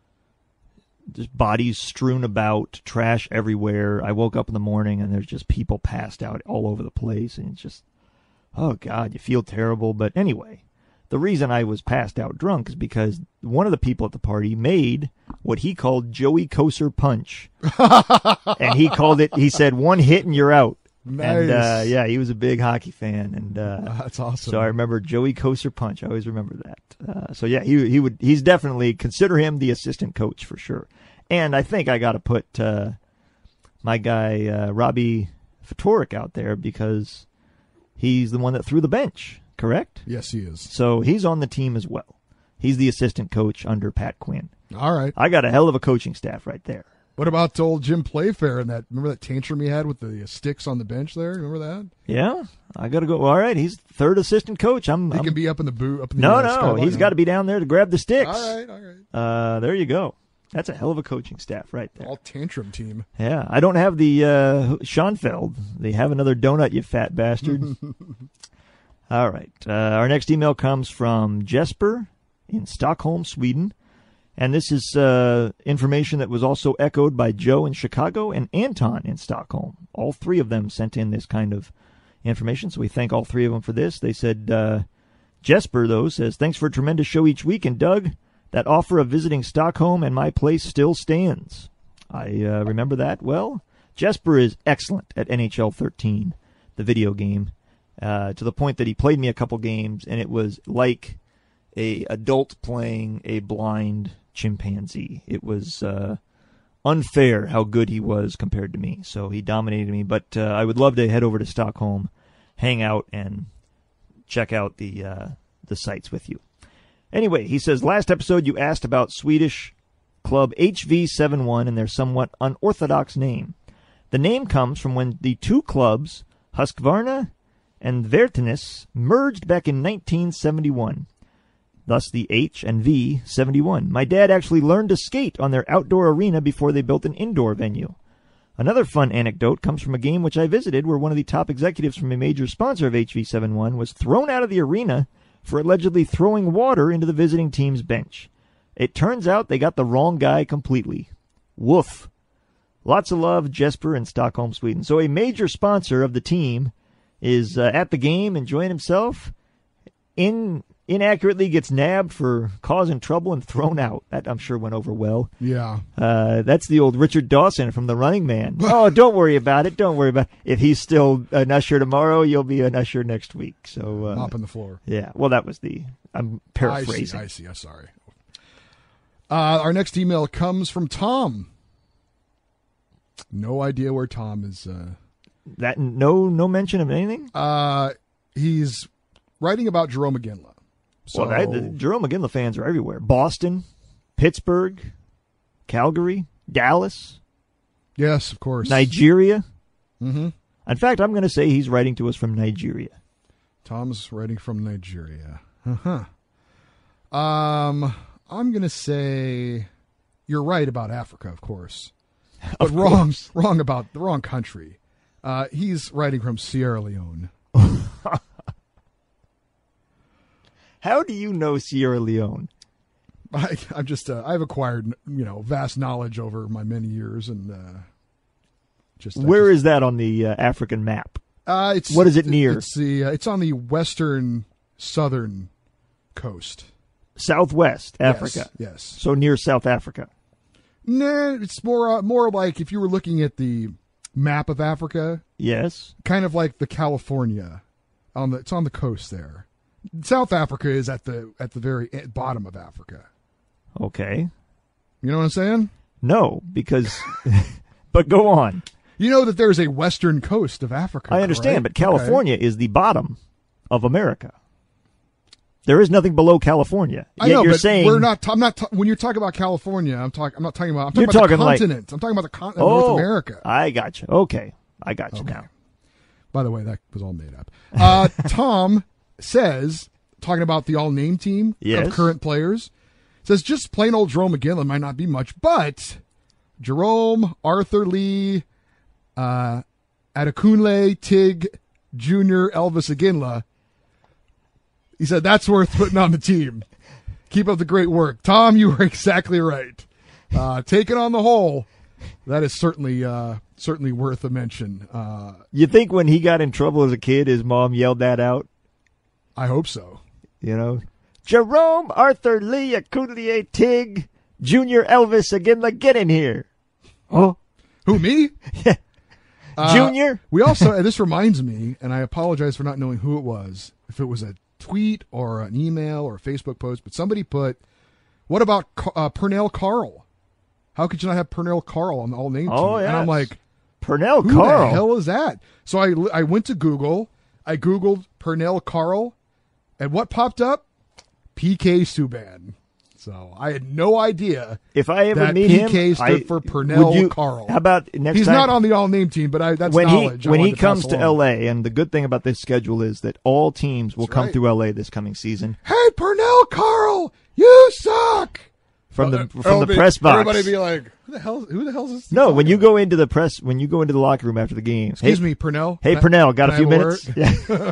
just bodies strewn about, trash everywhere. I woke up in the morning and there's just people passed out all over the place. And it's just, oh God, you feel terrible. But anyway, the reason I was passed out drunk is because one of the people at the party made what he called Joey Kosher Punch. And he called it, he said, one hit and you're out. Nice. And, uh, yeah, he was a big hockey fan. And uh, That's awesome. So I remember Joey Kosher Punch. I always remember that. Uh, so, yeah, he he would he's definitely, consider him the assistant coach for sure. And I think I got to put uh, my guy uh, Robbie Fatorik out there because he's the one that threw the bench. Correct? Yes, he is. So he's on the team as well. He's the assistant coach under Pat Quinn. All right. I got a hell of a coaching staff right there. What about old Jim Playfair and that? Remember that tantrum he had with the sticks on the bench there? Remember that? Yeah, I got to go. All right, he's third assistant coach. I'm. He I'm, can be up in the boot. Up in the no, uh, no, skyline. he's got to be down there to grab the sticks. All right, all right. Uh, there you go. That's a hell of a coaching staff right there. All tantrum team. Yeah, I don't have the uh, Schoenfeld. They have another donut, you fat bastard. All right. Uh, our next email comes from Jesper in Stockholm, Sweden. And this is uh, information that was also echoed by Joe in Chicago and Anton in Stockholm. All three of them sent in this kind of information, so we thank all three of them for this. They said, uh, Jesper, though, says, thanks for a tremendous show each week. And Doug, that offer of visiting Stockholm and my place still stands. I uh, remember that well. Jesper is excellent at N H L thirteen, the video game. Uh, to the point that he played me a couple games, and it was like a adult playing a blind chimpanzee. It was uh, unfair how good he was compared to me. So he dominated me. But uh, I would love to head over to Stockholm, hang out, and check out the uh, the sites with you. Anyway, he says, last episode you asked about Swedish club H V seventy-one and their somewhat unorthodox name. The name comes from when the two clubs, Husqvarna and Vertenes, merged back in nineteen seventy-one. Thus the H and V seventy-one. My dad actually learned to skate on their outdoor arena before they built an indoor venue. Another fun anecdote comes from a game which I visited where one of the top executives from a major sponsor of H V seventy-one was thrown out of the arena for allegedly throwing water into the visiting team's bench. It turns out they got the wrong guy completely. Woof. Lots of love, Jesper in Stockholm, Sweden. So a major sponsor of the team is uh, at the game enjoying himself, in inaccurately gets nabbed for causing trouble and thrown out. That, I'm sure, went over well. Yeah. Uh, that's the old Richard Dawson from The Running Man. Oh, don't worry about it. Don't worry about it. If he's still an usher tomorrow, you'll be an usher next week. So uh, Mopping the floor. Yeah. Well, that was the, I'm paraphrasing. I see, I see. I'm sorry. Uh, our next email comes from Tom. No idea where Tom is... Uh... That no no mention of anything? Uh, he's writing about Jerome McGinley. So, well, that, the Jerome McGinley fans are everywhere. Boston, Pittsburgh, Calgary, Dallas. Yes, of course. Nigeria. Mm-hmm. In fact, I'm going to say he's writing to us from Nigeria. Tom's writing from Nigeria. Uh-huh. Um, I'm going to say you're right about Africa, of course. But Of wrong, course. wrong about the wrong country. Uh, he's writing from Sierra Leone. How do you know Sierra Leone? I, I'm just uh, I've acquired you know vast knowledge over my many years, and uh, Just Where just, is that on the uh, African map? Uh, it's what is it near? It's the uh, it's on the western southern coast. Southwest Africa. Yes. yes. So near South Africa. Nah, it's more uh, more like if you were looking at the map of Africa. Yes. Kind of like the California, on the it's on the coast there. South Africa is at the at the very bottom of Africa. Okay. You know what I'm saying? No, because. But go on. You know that there's a western coast of Africa. I understand, right? but California okay. is the bottom of America. There is nothing below California. Yet I know, you're but saying we're not. I'm not. When you're talking about California, I'm talking. I'm not talking about. I'm talking you're about talking the continent. Like, I'm talking about the continent oh, of North America. I got you. Okay, I got you okay. now. By the way, that was all made up. Uh, Tom says, talking about the all-name team yes. of current players, says just plain old Jerome McGinley might not be much, but Jerome, Arthur Lee, uh, Adekunle, Tig, Junior, Elvis Aginla. He said that's worth putting on the team. Keep up the great work. Tom, you were exactly right. Uh, taken on the whole, that is certainly uh, certainly worth a mention. Uh, you think when he got in trouble as a kid, his mom yelled that out? I hope so. You know? Jerome, Arthur Lee, Akunle, Tig, Junior, Elvis Aginla, get in here. Oh. Who, me? Yeah. Uh, Junior? We also, and this reminds me, and I apologize for not knowing who it was, if it was a tweet or an email or a Facebook post, but somebody put, what about uh, Pernell Carl? How could you not have Pernell Carl on the all-name team? Oh, yeah. And I'm like, Pernell who Carl? the hell is that? So I, I went to Google, I Googled Pernell Carl, and what popped up? P K Subban. So I had no idea. If I ever that meet P him, K stood I, for Pernell you, Carl. How about next He's time? He's not on the all-name team, but I, that's when knowledge. He, when I he to comes to along. L A, and the good thing about this schedule is that all teams will that's come right. through L A this coming season. Hey, Pernell Carl, you suck. From the uh, from the be, press box. Everybody be like, who the hell? Who the hell is this? No, when you go into the press, when you go into the locker room after the game. Excuse hey, me, Pernell. Hey, can Pernell, got I, a few minutes? Yeah.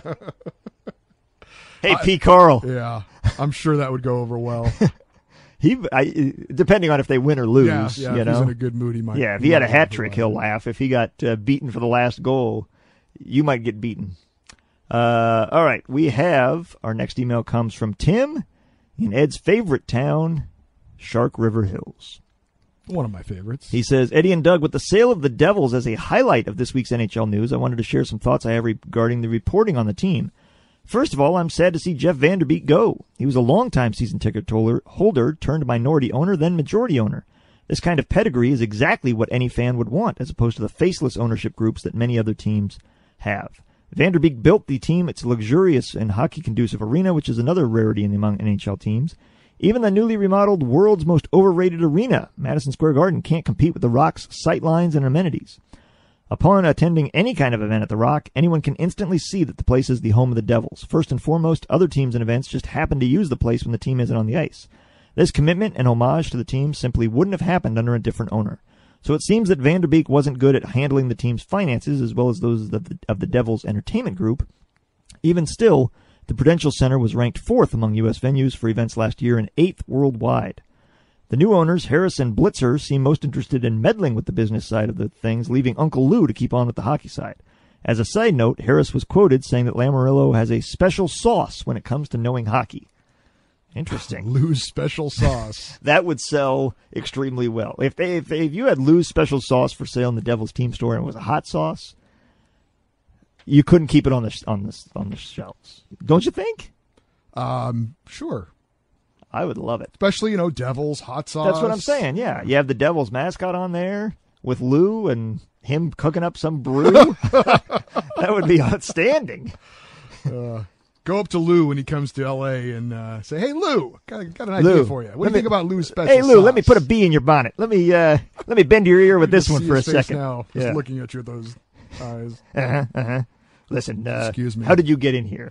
Hey, I, P. Carl. Yeah, I'm sure that would go over well. he, I, depending on if they win or lose. Yeah, yeah you if know? he's in a good mood, he might. Yeah, if he, he had a might hat trick, he'll laugh. If he got uh, beaten for the last goal, you might get beaten. Uh, all right, we have our next email comes from Tim in Ed's favorite town, Shark River Hills. One of my favorites. He says, Eddie and Doug, with the sale of the Devils as a highlight of this week's N H L news, I wanted to share some thoughts I have regarding the reporting on the team. First of all, I'm sad to see Jeff Vanderbeek go. He was a longtime season ticket holder, turned minority owner, then majority owner. This kind of pedigree is exactly what any fan would want, as opposed to the faceless ownership groups that many other teams have. Vanderbeek built the team its luxurious and hockey-conducive arena, which is another rarity among N H L teams. Even the newly remodeled world's most overrated arena, Madison Square Garden, can't compete with the Rock's sightlines and amenities. Upon attending any kind of event at the Rock, anyone can instantly see that the place is the home of the Devils. First and foremost, other teams and events just happen to use the place when the team isn't on the ice. This commitment and homage to the team simply wouldn't have happened under a different owner. So it seems that Vanderbeek wasn't good at handling the team's finances as well as those of the, of the Devils entertainment group. Even still, the Prudential Center was ranked fourth among U S venues for events last year and eighth worldwide. The new owners, Harris and Blitzer, seem most interested in meddling with the business side of the things, leaving Uncle Lou to keep on with the hockey side. As a side note, Harris was quoted saying that Lamoriello has a special sauce when it comes to knowing hockey. Interesting. Lou's special sauce. That would sell extremely well. If they, if, if you had Lou's special sauce for sale in the Devil's Team store and it was a hot sauce, you couldn't keep it on the on the on the shelves. Don't you think? Um, sure. I would love it. Especially, you know, Devils, hot sauce. That's what I'm saying, yeah. You have the Devils mascot on there with Lou and him cooking up some brew. That would be outstanding. Uh, go up to Lou when he comes to L A and uh, say, hey, Lou, got, got an Lou, idea for you. What do you me, think about Lou's special Hey, Lou, sauce? let me put a bee in your bonnet. Let me uh, let me bend your ear with this one see for a his face second. Now, just yeah. looking at you with those eyes. Uh-huh, uh-huh. Listen, uh, excuse me. How did you get in here?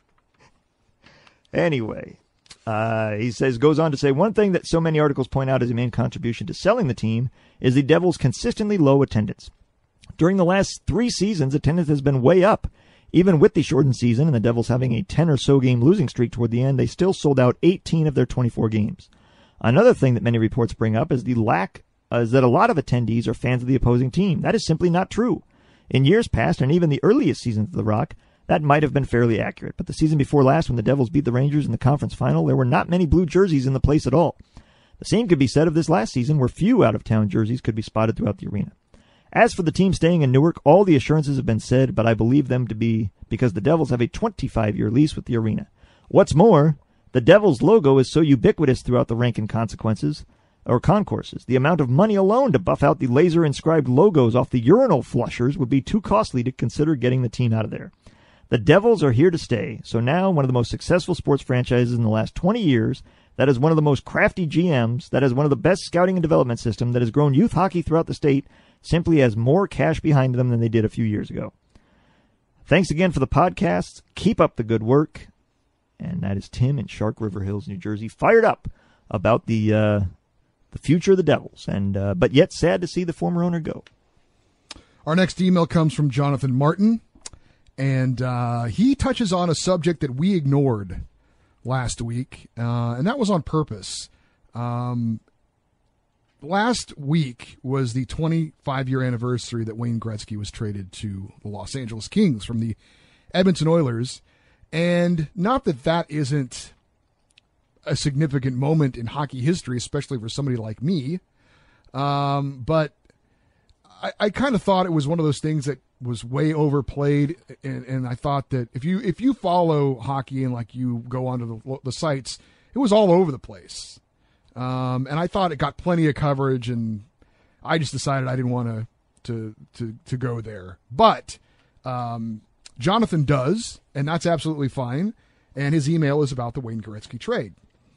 Anyway, uh, he says goes on to say one thing that so many articles point out as a main contribution to selling the team is the Devils' consistently low attendance. During the last three seasons, attendance has been way up. Even with the shortened season and the Devils having a ten or so game losing streak toward the end, they still sold out eighteen of their twenty-four games. Another thing that many reports bring up is the lack is that a lot of attendees are fans of the opposing team. That is simply not true. In years past, and even the earliest seasons of the Rock, that might have been fairly accurate. But the season before last, when the Devils beat the Rangers in the conference final, there were not many blue jerseys in the place at all. The same could be said of this last season, where few out-of-town jerseys could be spotted throughout the arena. As for the team staying in Newark, all the assurances have been said, but I believe them to be because the Devils have a twenty-five-year lease with the arena. What's more, the Devils logo is so ubiquitous throughout the Rankin consequences, or concourses. The amount of money alone to buff out the laser-inscribed logos off the urinal flushers would be too costly to consider getting the team out of there. The Devils are here to stay, so now one of the most successful sports franchises in the last twenty years, that is one of the most crafty G Ms, that is one of the best scouting and development system, that has grown youth hockey throughout the state, simply has more cash behind them than they did a few years ago. Thanks again for the podcasts. Keep up the good work. And that is Tim in Shark River Hills, New Jersey, fired up about the uh, the future of the Devils, and uh, but yet sad to see the former owner go. Our next email comes from Jonathan Martin, and uh, he touches on a subject that we ignored last week, uh, and that was on purpose. Um, last week was the twenty-five-year anniversary that Wayne Gretzky was traded to the Los Angeles Kings from the Edmonton Oilers, and not that that isn't a significant moment in hockey history, especially for somebody like me, um, but I, I kind of thought it was one of those things that was way overplayed, and, and I thought that if you if you follow hockey and like you go onto the, the sites, it was all over the place, um, and I thought it got plenty of coverage, and I just decided I didn't want to to to to go there. But um, Jonathan does, and that's absolutely fine. And his email is about the Wayne Gretzky trade.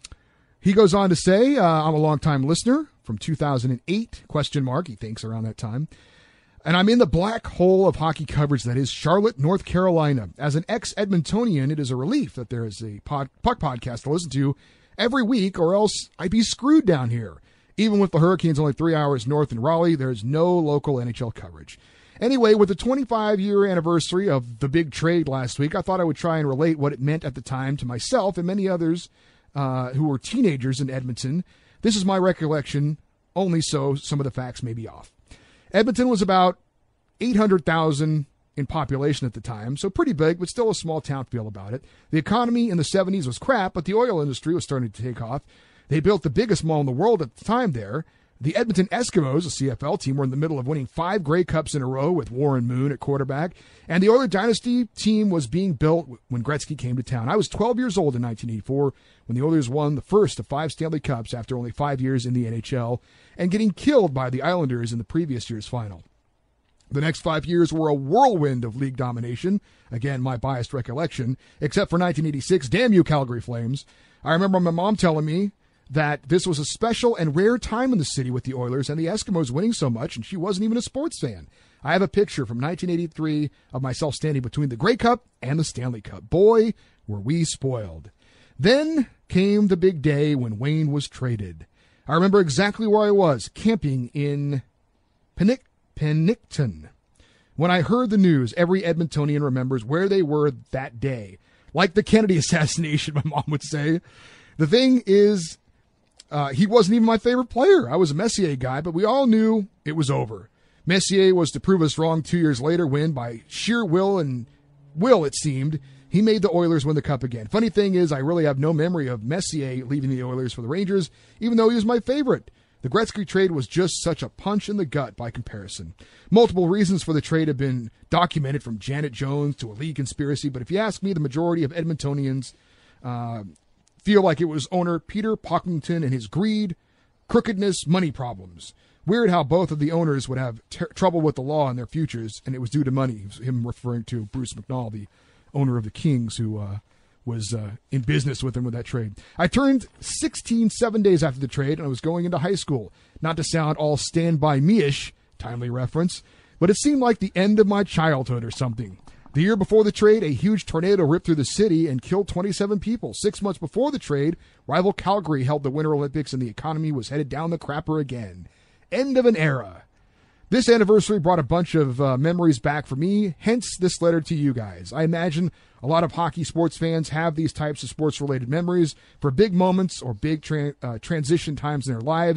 He goes on to say, uh, I'm a longtime listener from two thousand eight, question mark, he thinks around that time. And I'm in the black hole of hockey coverage that is Charlotte, North Carolina. As an ex-Edmontonian, it is a relief that there is a pod, puck podcast to listen to every week, or else I'd be screwed down here. Even with the Hurricanes only three hours north in Raleigh, there's no local N H L coverage. Anyway, with the twenty-five-year anniversary of the big trade last week, I thought I would try and relate what it meant at the time to myself and many others uh, who were teenagers in Edmonton. This is my recollection, only so some of the facts may be off. Edmonton was about eight hundred thousand in population at the time, so pretty big, but still a small town feel about it. The economy in the seventies was crap, but the oil industry was starting to take off. They built the biggest mall in the world at the time there. The Edmonton Eskimos, a C F L team, were in the middle of winning five Grey Cups in a row with Warren Moon at quarterback. And the Oiler Dynasty team was being built when Gretzky came to town. I was twelve years old in nineteen eighty-four when the Oilers won the first of five Stanley Cups after only five years in the N H L and getting killed by the Islanders in the previous year's final. The next five years were a whirlwind of league domination. Again, my biased recollection, except for nineteen eighty-six. Damn you, Calgary Flames. I remember my mom telling me that this was a special and rare time in the city with the Oilers and the Eskimos winning so much, and she wasn't even a sports fan. I have a picture from nineteen eighty-three of myself standing between the Grey Cup and the Stanley Cup. Boy, were we spoiled. Then came the big day when Wayne was traded. I remember exactly where I was, camping in Penic- Pennicton. When I heard the news, every Edmontonian remembers where they were that day. Like the Kennedy assassination, my mom would say. The thing is, Uh, he wasn't even my favorite player. I was a Messier guy, but we all knew it was over. Messier was to prove us wrong two years later when, by sheer will and will, it seemed, he made the Oilers win the Cup again. Funny thing is, I really have no memory of Messier leaving the Oilers for the Rangers, even though he was my favorite. The Gretzky trade was just such a punch in the gut by comparison. Multiple reasons for the trade have been documented, from Janet Jones to a league conspiracy, but if you ask me, the majority of Edmontonians uh, feel like it was owner Peter Pocklington and his greed, crookedness, money problems. Weird how both of the owners would have ter- trouble with the law in their futures, and it was due to money. Him referring to Bruce McNall, the owner of the Kings, who uh, was uh, in business with him with that trade. I turned sixteen seven days after the trade, and I was going into high school. Not to sound all Stand By Me-ish, timely reference, but it seemed like the end of my childhood or something. The year before the trade, a huge tornado ripped through the city and killed twenty-seven people. Six months before the trade, rival Calgary held the Winter Olympics and the economy was headed down the crapper again. End of an era. This anniversary brought a bunch of uh, memories back for me, hence this letter to you guys. I imagine a lot of hockey sports fans have these types of sports-related memories for big moments or big tra- uh, transition times in their lives.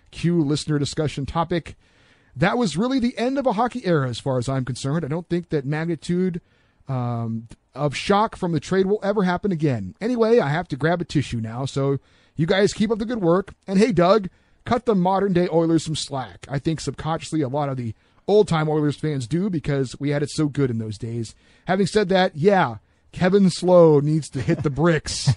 Q listener discussion topic. That was really the end of a hockey era as far as I'm concerned. I don't think that magnitude um, of shock from the trade will ever happen again. Anyway, I have to grab a tissue now, so you guys keep up the good work. And hey, Doug, cut the modern-day Oilers some slack. I think subconsciously a lot of the old-time Oilers fans do because we had it so good in those days. Having said that, yeah, Kevin Slow needs to hit the bricks.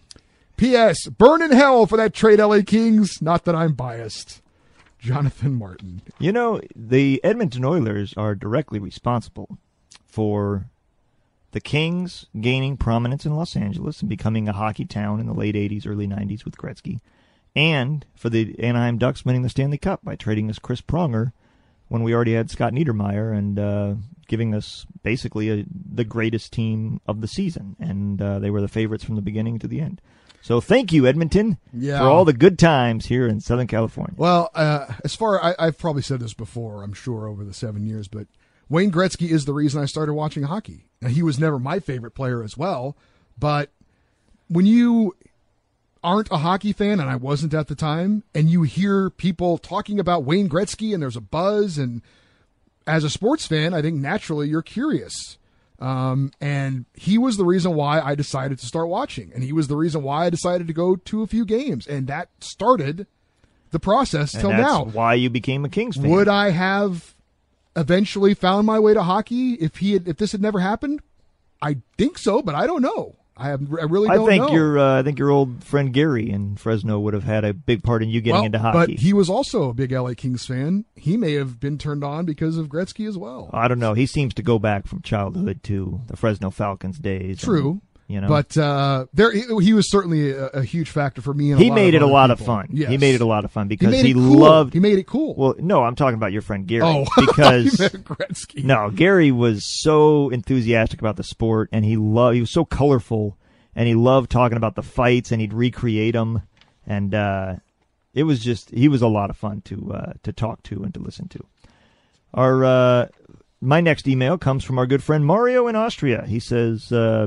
P S. Burn in hell for that trade, L A Kings. Not that I'm biased. Jonathan Martin. You know, the Edmonton Oilers are directly responsible for the Kings gaining prominence in Los Angeles and becoming a hockey town in the late eighties, early nineties with Gretzky, and for the Anaheim Ducks winning the Stanley Cup by trading us Chris Pronger when we already had Scott Niedermayer and uh, giving us basically a, the greatest team of the season. And uh, they were the favorites from the beginning to the end. So thank you, Edmonton, yeah. for all the good times here in Southern California. Well, uh, as far I, I've probably said this before, I'm sure, over the seven years, but Wayne Gretzky is the reason I started watching hockey. Now, he was never my favorite player as well, but when you aren't a hockey fan, and I wasn't at the time, and you hear people talking about Wayne Gretzky and there's a buzz, and as a sports fan, I think naturally you're curious. Um, and he was the reason why I decided to start watching. And he was the reason why I decided to go to a few games. And that started the process and till that's now. Why you became a Kings fan. Would I have eventually found my way to hockey if he had, if this had never happened? I think so, but I don't know. I have, I really don't I think know. your uh, I think your old friend Gary in Fresno would have had a big part in you getting well, into hockey. But he was also a big L A Kings fan. He may have been turned on because of Gretzky as well. I don't know. He seems to go back from childhood to the Fresno Falcons days. True. And, you know, but uh, there he, he was certainly a, a huge factor for me. And he a lot made of it a other lot people. of fun. Yes. He made it a lot of fun because he, he, made it cool. loved. He made it cool. Well, no, I'm talking about your friend Gary. Oh, because I meant Gretzky. No, Gary was so enthusiastic about the sport, and he loved. He was so colorful. And he loved talking about the fights, and he'd recreate them, and uh, it was just he was a lot of fun to uh, to talk to and to listen to. Our uh, my next email comes from our good friend Mario in Austria. He says, uh,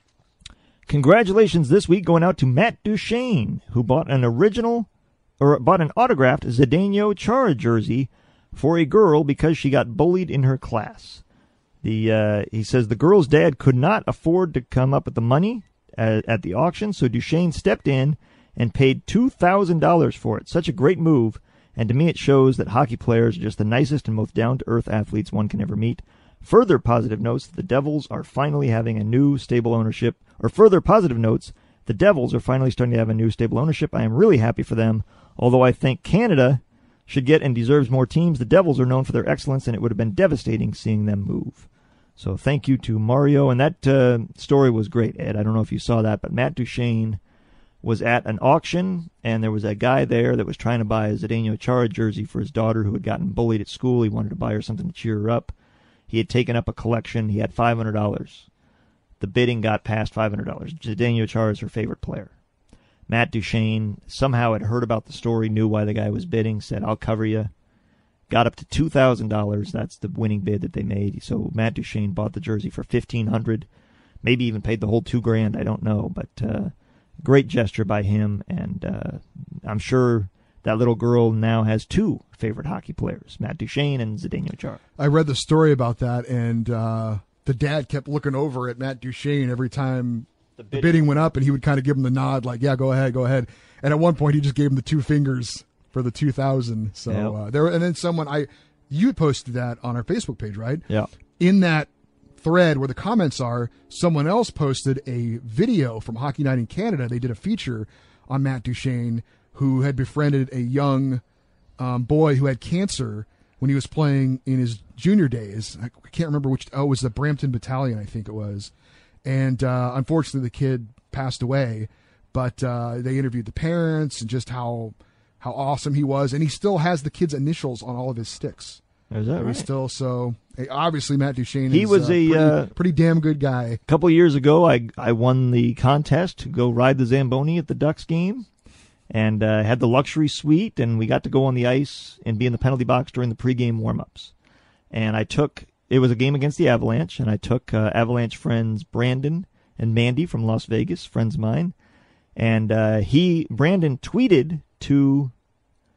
"Congratulations this week going out to Matt Duchene, who bought an original or bought an autographed Zdeno Chara jersey for a girl because she got bullied in her class." The uh, he says the girl's dad could not afford to come up with the money At, at the auction, so Duchesne stepped in and paid two thousand dollars for it. Such a great move, and to me it shows that hockey players are just the nicest and most down-to-earth athletes one can ever meet. Further positive notes, the Devils are finally having a new stable ownership, or further positive notes, the Devils are finally starting to have a new stable ownership. I am really happy for them, although I think Canada should get and deserves more teams. The Devils are known for their excellence, and it would have been devastating seeing them move. So thank you to Mario, and that uh, story was great, Ed. I don't know if you saw that, but Matt Duchene was at an auction, and there was a guy there that was trying to buy a Zdeno Chara jersey for his daughter who had gotten bullied at school. He wanted to buy her something to cheer her up. He had taken up a collection. He had five hundred dollars. The bidding got past five hundred dollars. Zdeno Chara is her favorite player. Matt Duchene somehow had heard about the story, knew why the guy was bidding, said, "I'll cover you." Got up to two thousand dollars. That's the winning bid that they made. So Matt Duchene bought the jersey for fifteen hundred dollars, maybe even paid the whole two grand. I don't know, but uh, great gesture by him. And uh, I'm sure that little girl now has two favorite hockey players, Matt Duchene and Zdeno Chara. I read the story about that, and uh, the dad kept looking over at Matt Duchene every time the bidding. the bidding went up, and he would kind of give him the nod, like, yeah, go ahead, go ahead. And at one point, he just gave him the two fingers for the two thousand. So yep. uh, there, and then someone I, you posted that on our Facebook page, right? Yeah. In that thread where the comments are, someone else posted a video from Hockey Night in Canada. They did a feature on Matt Duchene, who had befriended a young um, boy who had cancer when he was playing in his junior days. I can't remember which. Oh, it was the Brampton Battalion, I think it was. And uh, unfortunately, the kid passed away. But uh, they interviewed the parents and just how. how awesome he was, and he still has the kid's initials on all of his sticks. Is that right? He's still so hey, obviously Matt Duchene. He is was a, a pretty, uh, pretty damn good guy. A couple of years ago, I I won the contest to go ride the Zamboni at the Ducks game, and uh, had the luxury suite, and we got to go on the ice and be in the penalty box during the pregame warmups. And I took it was a game against the Avalanche, and I took uh, Avalanche friends Brandon and Mandy from Las Vegas, friends of mine, and uh, he Brandon tweeted to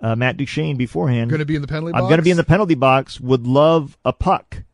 uh, Matt Duchene beforehand. Going to be in the penalty box? I'm going to be in the penalty box. Would love a puck.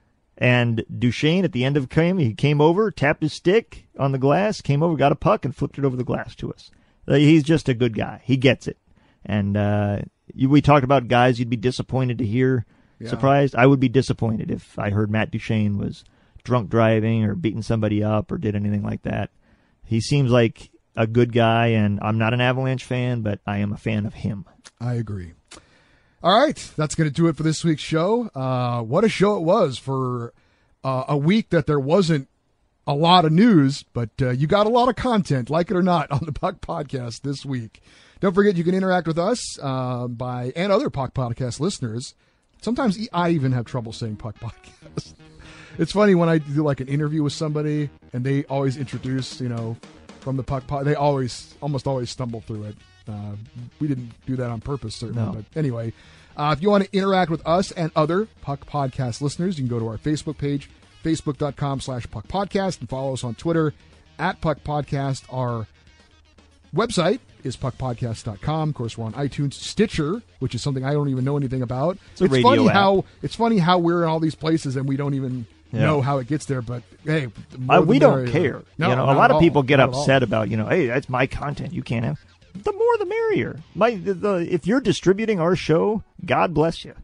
And Duchene, at the end of the game, he came over, tapped his stick on the glass, came over, got a puck, and flipped it over the glass to us. Uh, he's just a good guy. He gets it. And uh, you, we talked about guys you'd be disappointed to hear, yeah. surprised. I would be disappointed if I heard Matt Duchene was drunk driving or beating somebody up or did anything like that. He seems like a good guy, and I'm not an Avalanche fan, but I am a fan of him. I agree. All right, that's going to do it for this week's show. Uh, what a show it was for uh, a week that there wasn't a lot of news, but uh, you got a lot of content, like it or not, on the Puck Podcast this week. Don't forget you can interact with us uh, by and other Puck Podcast listeners. Sometimes I even have trouble saying Puck Podcast. It's funny when I do like an interview with somebody and they always introduce, you know, from the Puck Pod. They always, almost always stumble through it. Uh, we didn't do that on purpose, certainly. No. But anyway, uh, if you want to interact with us and other Puck Podcast listeners, you can go to our Facebook page, facebook.com slash Puck Podcast, and follow us on Twitter at Puck Podcast. Our website is puck podcast dot com. Of course, we're on iTunes, Stitcher, which is something I don't even know anything about. It's a it's radio funny app. how it's funny how we're in all these places and we don't even Yeah. know how it gets there. But hey, more Uh, than we don't there- care. No, you know, a not lot at of people all. get Not at all. upset about, you know, hey, that's my content. You can't have. The more, the merrier. My, the, the, if you're distributing our show, God bless you.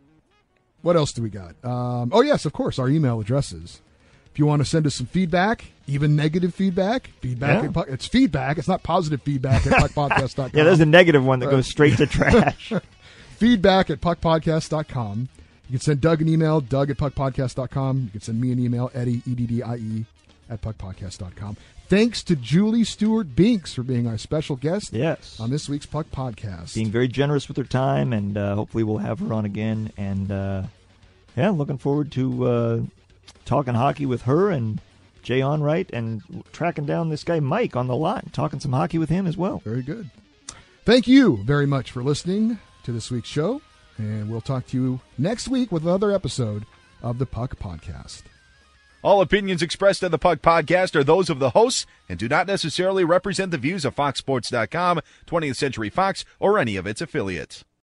What else do we got? Um, oh, yes, of course, our email addresses. If you want to send us some feedback, even negative feedback, feedback. Yeah. At puck, it's feedback. It's not positive feedback at puck podcast dot com. Yeah, there's a negative one that goes straight to trash. Feedback at puck podcast dot com. You can send Doug an email, Doug at puck podcast dot com. You can send me an email, Eddie, E D D I E, at puck podcast dot com. Thanks to Julie Stewart Binks for being our special guest Yes. on this week's Puck Podcast. Being very generous with her time, and uh, hopefully we'll have her on again. And, uh, yeah, looking forward to uh, talking hockey with her and Jay Onright and tracking down this guy Mike on the lot and talking some hockey with him as well. Very good. Thank you very much for listening to this week's show, and we'll talk to you next week with another episode of the Puck Podcast. All opinions expressed on the Puck Podcast are those of the hosts and do not necessarily represent the views of Fox Sports dot com, twentieth Century Fox, or any of its affiliates.